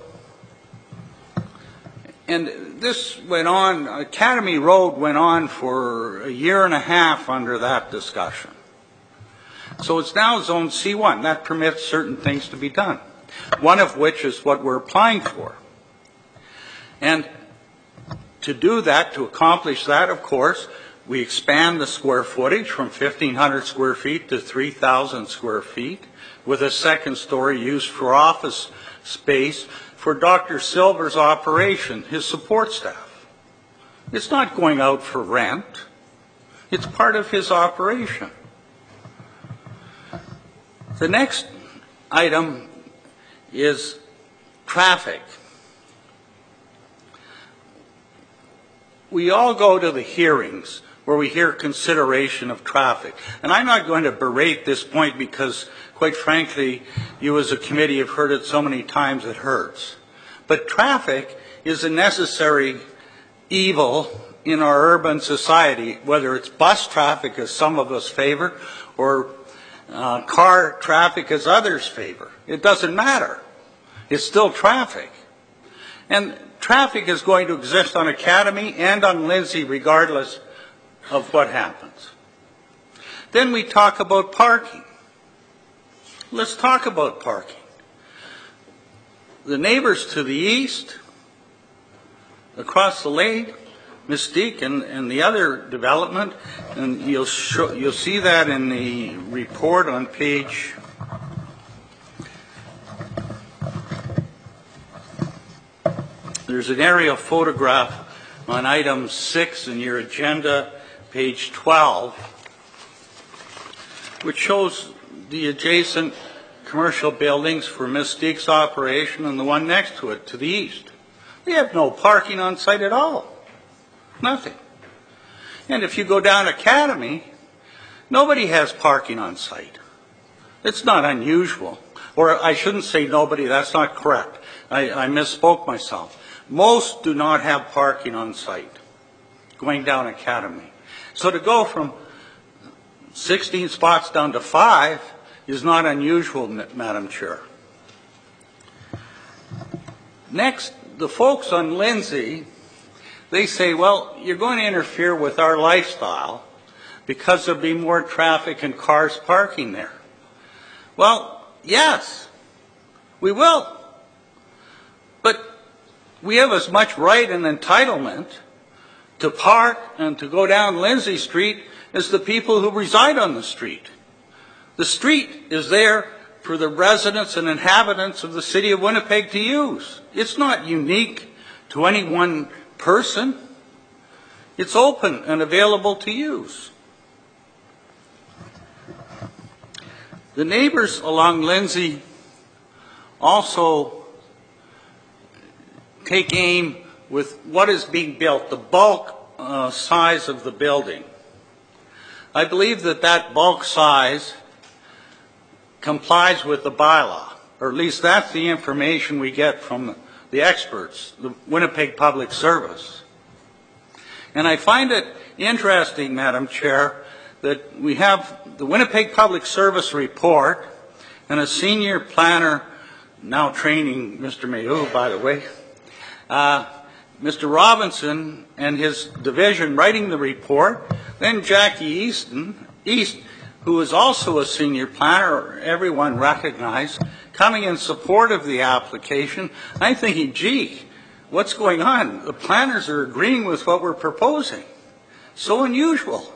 And this went on, Academy Road went on for a year and a half under that discussion. So it's now zoned C1. That permits certain things to be done, one of which is what we're applying for. And to do that, to accomplish that, of course, we expand the square footage from 1,500 square feet to 3,000 square feet with a second story used for office space for Dr. Silver's operation, his support staff. It's not going out for rent. It's part of his operation. The next item is traffic. We all go to the hearings where we hear consideration of traffic. And I'm not going to berate this point because, quite frankly, you as a committee have heard it so many times it hurts. But traffic is a necessary evil in our urban society, whether it's bus traffic as some of us favor or car traffic as others favor. It doesn't matter. It's still traffic. And traffic is going to exist on Academy and on Lindsay regardless of what happens. Then we talk about parking. Let's talk about parking. The neighbors to the east, across the lake, Mystique and the other development, and you'll see that in the report on page 12. There's an aerial photograph on item 6 in your agenda, page 12, which shows the adjacent commercial buildings for Mystique's operation and the one next to it to the east. We have no parking on site at all. Nothing. And if you go down Academy, nobody has parking on site. It's not unusual. Or I shouldn't say nobody, that's not correct. I misspoke myself. Most do not have parking on site going down Academy. So to go from 16 spots down to 5 is not unusual, Madam Chair. Next, the folks on Lindsay, they say, well, you're going to interfere with our lifestyle because there'll be more traffic and cars parking there. Well, yes, we will. But we have as much right and entitlement to park and to go down Lindsay Street as the people who reside on the street. The street is there for the residents and inhabitants of the city of Winnipeg to use. It's not unique to any one person. It's open and available to use. The neighbors along Lindsay also take aim with what is being built, the bulk size of the building. I believe that bulk size complies with the bylaw, or at least that's the information we get from the experts, the Winnipeg Public Service. And I find it interesting, Madam Chair, that we have the Winnipeg Public Service report and a senior planner, now training Mr. Mayhew, by the way, Mr. Robinson and his division writing the report, then Jackie East, who is also a senior planner, everyone recognized, coming in support of the application. I'm thinking, gee, what's going on? The planners are agreeing with what we're proposing. So unusual.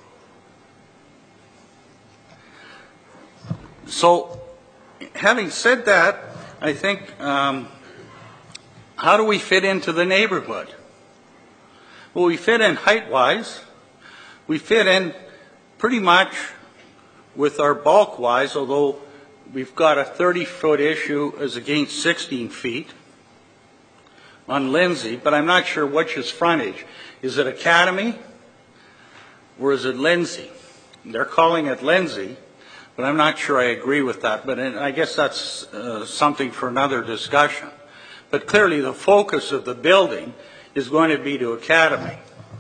So, having said that, I think, how do we fit into the neighborhood? Well, we fit in height-wise. We fit in pretty much with our bulk-wise, although we've got a 30-foot issue as against 16 feet on Lindsay, but I'm not sure which is frontage. Is it Academy or is it Lindsay? They're calling it Lindsay, but I'm not sure I agree with that. But I guess that's something for another discussion. But clearly the focus of the building is going to be to Academy.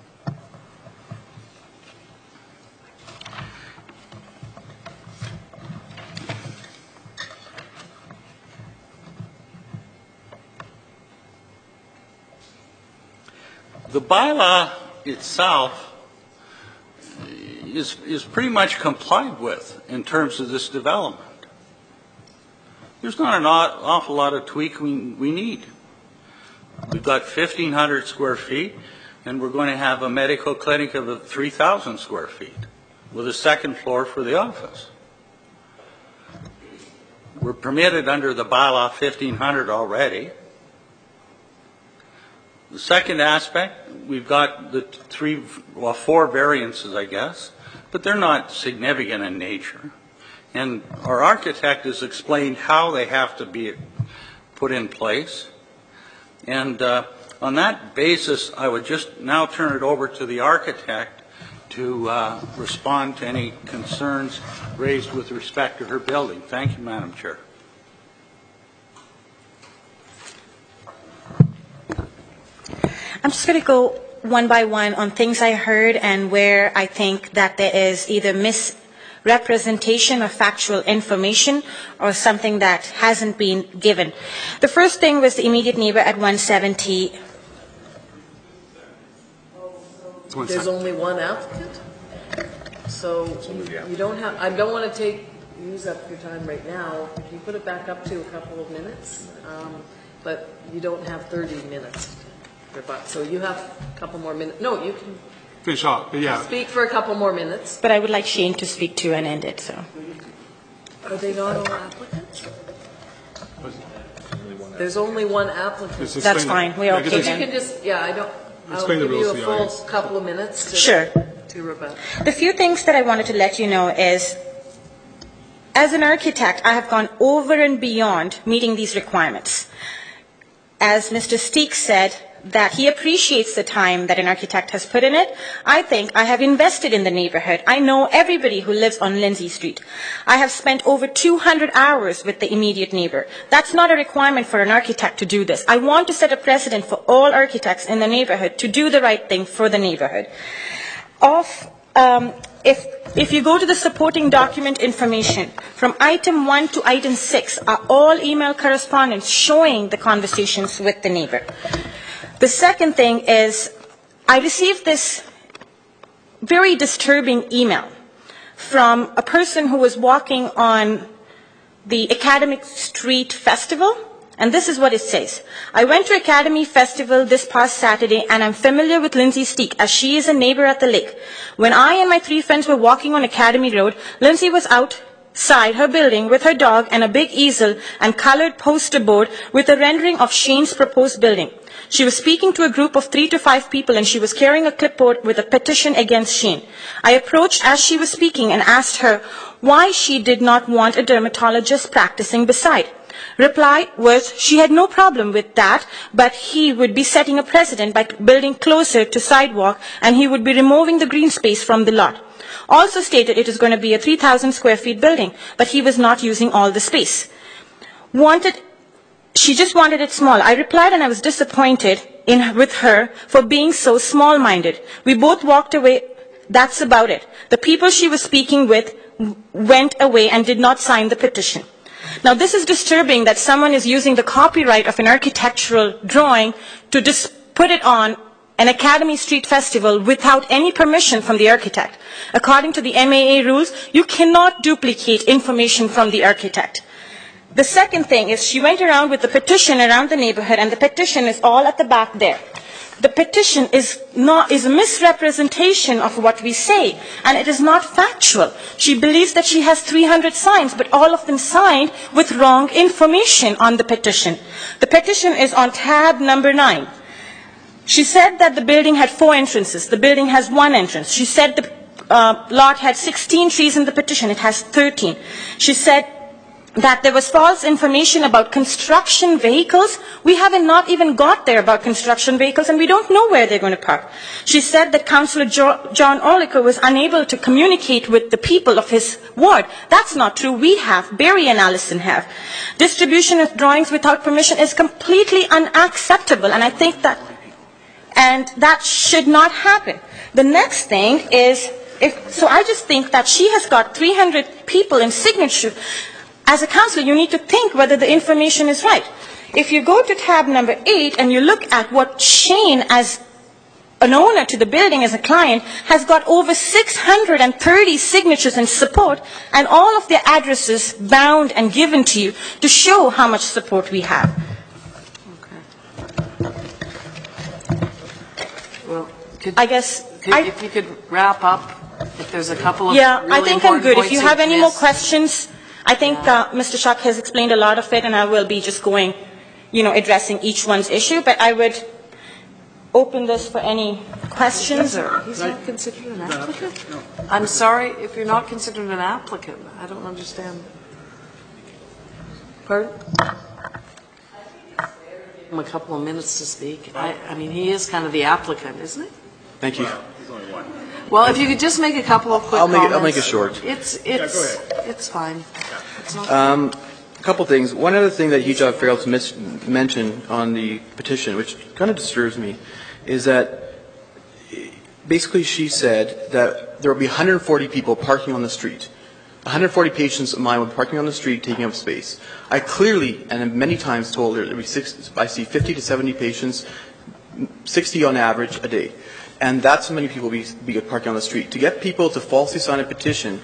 The bylaw itself is pretty much complied with in terms of this development. There's not an awful lot of tweaking we need. We've got 1,500 square feet, and we're going to have a medical clinic of 3,000 square feet with a second floor for the office. We're permitted under the bylaw 1,500 already. The second aspect, we've got the four variances, I guess, but they're not significant in nature. And our architect has explained how they have to be put in place. And on that basis, I would just now turn it over to the architect to respond to any concerns raised with respect to her building. Thank you, Madam Chair. I'm just going to go one by one on things I heard and where I think that there is either misrepresentation of factual information or something that hasn't been given. The first thing was the immediate neighbor at 170. There's only one applicant? So you don't have, I don't want to use up your time right now. If you put it back up to a couple of minutes, but you don't have 30 minutes. So you have a couple more minutes. No, you can finish off. Yeah. Speak for a couple more minutes. But I would like Shane to speak to and end it. So. Are they not all applicants? There's only one applicant. That's fine. We are okay. You can just, I'll give you a full couple of minutes to rebut. The few things that I wanted to let you know is, as an architect, I have gone over and beyond meeting these requirements. As Mr. Steek said, that he appreciates the time that an architect has put in it. I think I have invested in the neighborhood. I know everybody who lives on Lindsay Street. I have spent over 200 hours with the immediate neighbor. That's not a requirement for an architect to do this. I want to set a precedent for all architects in the neighborhood to do the right thing for the neighborhood. If you go to the supporting document information, from item 1 to item 6 are all email correspondence showing the conversations with the neighbor. The second thing is, I received this very disturbing email from a person who was walking on the Academic Street Festival, and this is what it says. I went to Academy Festival this past Saturday, and I'm familiar with Lindsay Steek, as she is a neighbor at the lake. When I and my 3 friends were walking on Academy Road, Lindsay was outside her building with her dog and a big easel and colored poster board with a rendering of Shane's proposed building. She was speaking to a group of 3 to 5 people, and she was carrying a clipboard with a petition against Shane. I approached as she was speaking and asked her why she did not want a dermatologist practicing beside. Reply was she had no problem with that, but he would be setting a precedent by building closer to sidewalk, and he would be removing the green space from the lot. also stated it is going to be a 3,000 square feet building, but he was not using all the space. She just wanted it small. I replied and I was disappointed with her for being so small-minded. We both walked away. That's about it. The people she was speaking with went away and did not sign the petition. Now, this is disturbing that someone is using the copyright of an architectural drawing to just put it on an Academy Street festival without any permission from the architect. According to the MAA rules, you cannot duplicate information from the architect. The second thing is she went around with the petition around the neighborhood, and the petition is all at the back there. The petition is a misrepresentation of what we say, and it is not factual. She believes that she has 300 signs, but all of them signed with wrong information on the petition. The petition is on tab number 9. She said that the building had 4 entrances. The building has 1 entrance. She said the lot had 16 trees in the petition. It has 13. She said that there was false information about construction vehicles. We haven't not even got there about construction vehicles, and we don't know where they're going to park. She said that Councillor John Orlicker was unable to communicate with the people of his ward. That's not true. We have. Barry and Allison have. Distribution of drawings without permission is completely unacceptable, and I think that should not happen. The next thing is, so I just think that she has got 300 people in signature. As a councillor, you need to think whether the information is right. If you go to tab number 8 and you look at what Shane, as an owner to the building, as a client, has got over 630 signatures and support, and all of their addresses bound and given to you to show how much support we have. Well, if you could wrap up, if there's a couple of Yeah, really I think I'm good. If you have any more missed. questions, I think Mr. Shuck has explained a lot of it, and I will be just going, addressing each one's issue. But I would open this for any questions. He's not considered an applicant? I'm sorry, if you're not considered an applicant, I don't understand. Pardon? Give him a couple of minutes to speak. I mean, he is kind of the applicant, isn't he? Thank you. Well, if you could just make a couple of quick comments. I'll make it short. It's fine. It's not A couple things. One other thing that Hijab failed to mention on the petition, which kind of disturbs me, is that basically she said that there will be 140 people parking on the street. 140 patients of mine will be parking on the street, taking up space. I clearly, and many times told her, I see 50 to 70 patients, 60 on average a day. And that's how many people will be parking on the street. To get people to falsely sign a petition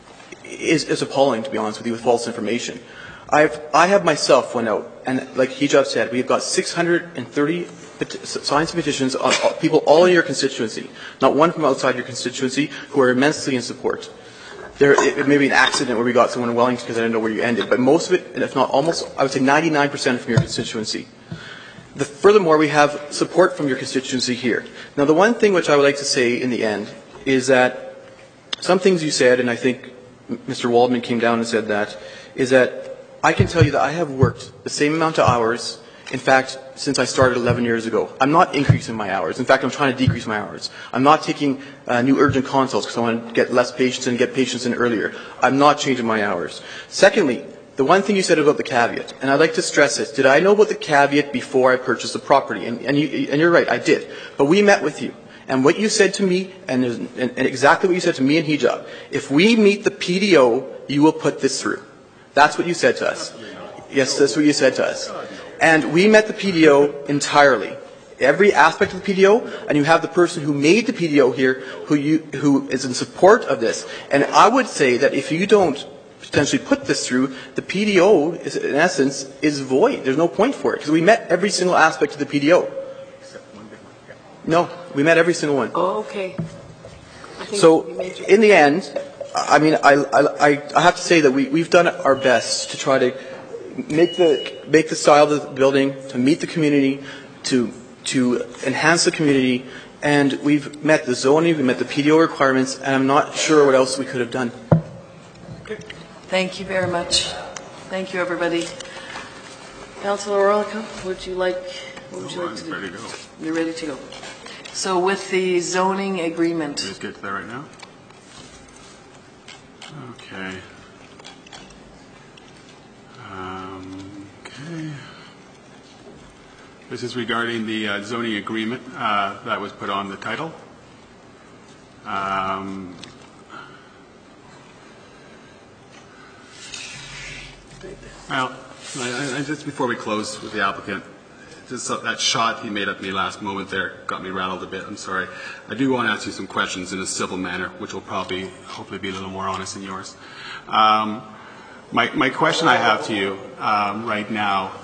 is appalling, to be honest with you, with false information. I have myself went out, and like Hijab said, we've got 630 signs and petitions on people all in your constituency, not one from outside your constituency, who are immensely in support. It may be an accident where we got someone in Wellington because I didn't know where you ended, but most of it, and if not almost, I would say 99% from your constituency. Furthermore, we have support from your constituency here. Now, the one thing which I would like to say in the end is that some things you said, and I think Mr. Waldman came down and said that, is that I can tell you that I have worked the same amount of hours, in fact, since I started 11 years ago. I'm not increasing my hours. In fact, I'm trying to decrease my hours. I'm not taking new urgent consults because I want to get less patients and get patients in earlier. I'm not changing my hours. Secondly, the one thing you said about the caveat, and I'd like to stress this, did I know about the caveat before I purchased the property? And you're right, I did. But we met with you. And what you said to me, and exactly what you said to me and Hijab, if we meet the PDO, you will put this through. That's what you said to us. Yes, that's what you said to us. And we met the PDO entirely. Every aspect of the PDO, and you have the person who made the PDO here who is in support of this. And I would say that if you don't potentially put this through, the PDO, in essence, is void. There's no point for it, because we met every single aspect of the PDO. No, we met every single one. Oh, okay. So, in the end, I mean, I have to say that we've done our best to try to make the style of the building, to meet the community, to enhance the community, and we've met the zoning, we've met the PDO requirements, and I'm not sure what else we could have done. Thank you very much. Thank you, everybody. Councillor Orlica, what would you like to do? Ready to go. You're ready to go. So with the zoning agreement. Just get to that right now? Okay. Okay. This is regarding the zoning agreement that was put on the title. Well, just before we close with the applicant, just that shot he made at me last moment there got me rattled a bit. I'm sorry. I do want to ask you some questions in a civil manner, which will probably, hopefully, be a little more honest than yours. My question I have to you right now.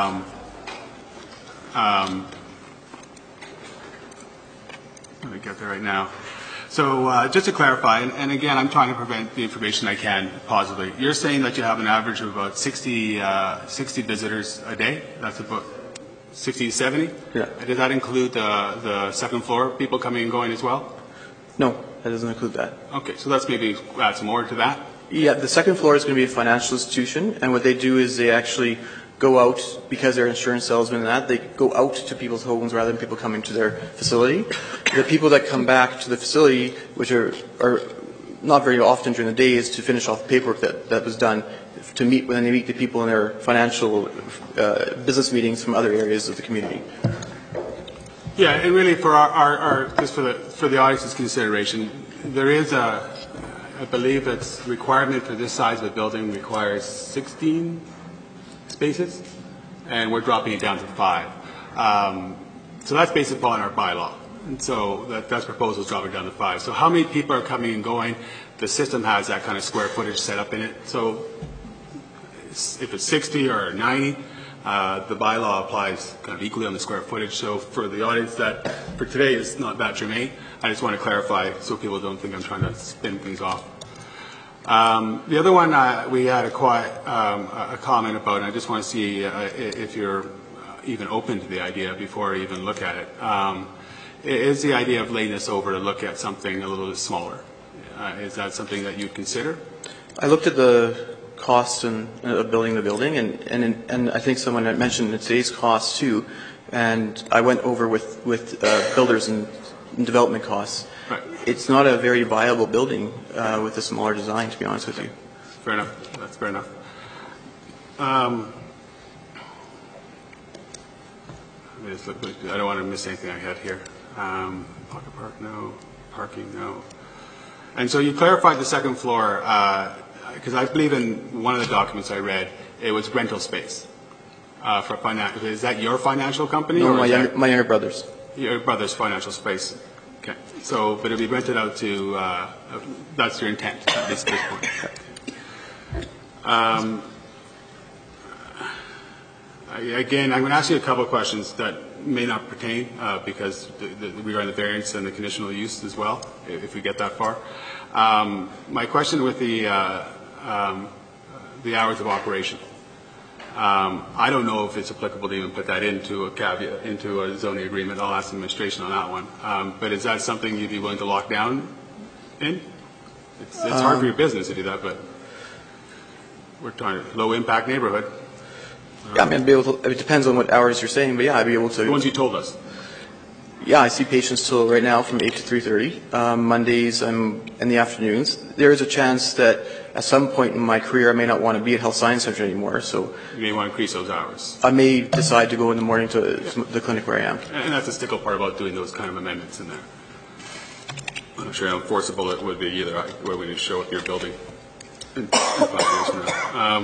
Let me get there right now. So just to clarify, and again, I'm trying to prevent the information I can positively. You're saying that you have an average of about 60 visitors a day? That's about 60 to 70? Yeah. Does that include the second floor people coming and going as well? No, that doesn't include that. Okay, so let's maybe add some more to that. Yeah, the second floor is going to be a financial institution, and what they do is they actually go out, because they're insurance salesmen and that, they go out to people's homes rather than people coming to their facility. The people that come back to the facility, which are not very often during the day, is to finish off the paperwork that was done, to meet when they meet the people in their financial business meetings from other areas of the community. Yeah, and really for our just for the audience's consideration, there is I believe it's requirement for this size of a building requires 16 spaces, and we're dropping it down to 5. So that's based upon our bylaw. And so that's proposal is dropping down to 5. So how many people are coming and going? The system has that kind of square footage set up in it. So if it's 60 or 90, the bylaw applies kind of equally on the square footage. So for the audience, that for today is not that germane. I just want to clarify so people don't think I'm trying to spin things off. The other one we had a comment about, and I just want to see if you're even open to the idea before I even look at it, is the idea of laying this over to look at something a little bit smaller. Is that something that you'd consider? I looked at the costs of building the building, and I think someone had mentioned today's costs too, and I went over with builders and development costs. Right. It's not a very viable building with a smaller design, to be honest with you. Fair enough. That's fair enough. Let me just look. I don't want to miss anything I had here. Pocket park, no. Parking, no. And so you clarified the second floor, because I believe in one of the documents I read, it was rental space. For financial. Is that your financial company? No, or my younger brother's. Your brother's financial space. Okay. So, but it'll be rented out to, that's your intent at this point. Again, I'm going to ask you a couple of questions that may not pertain because regarding the variance and the conditional use as well, if we get that far. My question with the hours of operation. I don't know if it's applicable to even put that into a caveat, into a zoning agreement. I'll ask the administration on that one. But is that something you'd be willing to lock down in? It's hard for your business to do that, but we're talking low impact neighborhood. Yeah, I mean, I'd be able to, it depends on what hours you're saying, but yeah, I'd be able to. The ones you told us. Yeah, I see patients till right now from 8 to 3:30. Mondays, I'm in the afternoons. There is a chance that at some point in my career, I may not want to be at Health Science Center anymore. So you may want to increase those hours. I may decide to go in the morning to the clinic where I am. And that's the stickle part about doing those kind of amendments in there. I'm not sure how enforceable it would be either, where we need to show up your building in 5 years from now.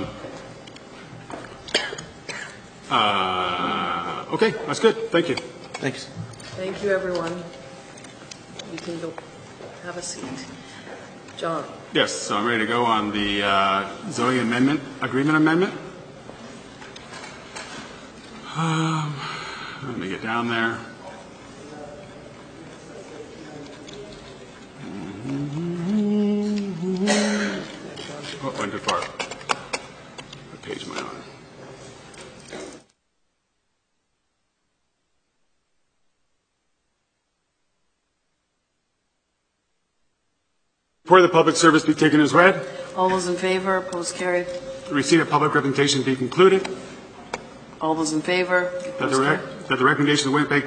Okay, that's good. Thank you. Thanks. Thank you, everyone. You can go have a seat. John. Yes, so I'm ready to go on the zoning agreement amendment. Let me get down there. Oh, went too far. What page am I on? Report of the public service be taken as read. All those in favor, opposed, carried. Receipt of public representation be concluded. All those in favor, opposed, carried. That the recommendation of the Winnipeg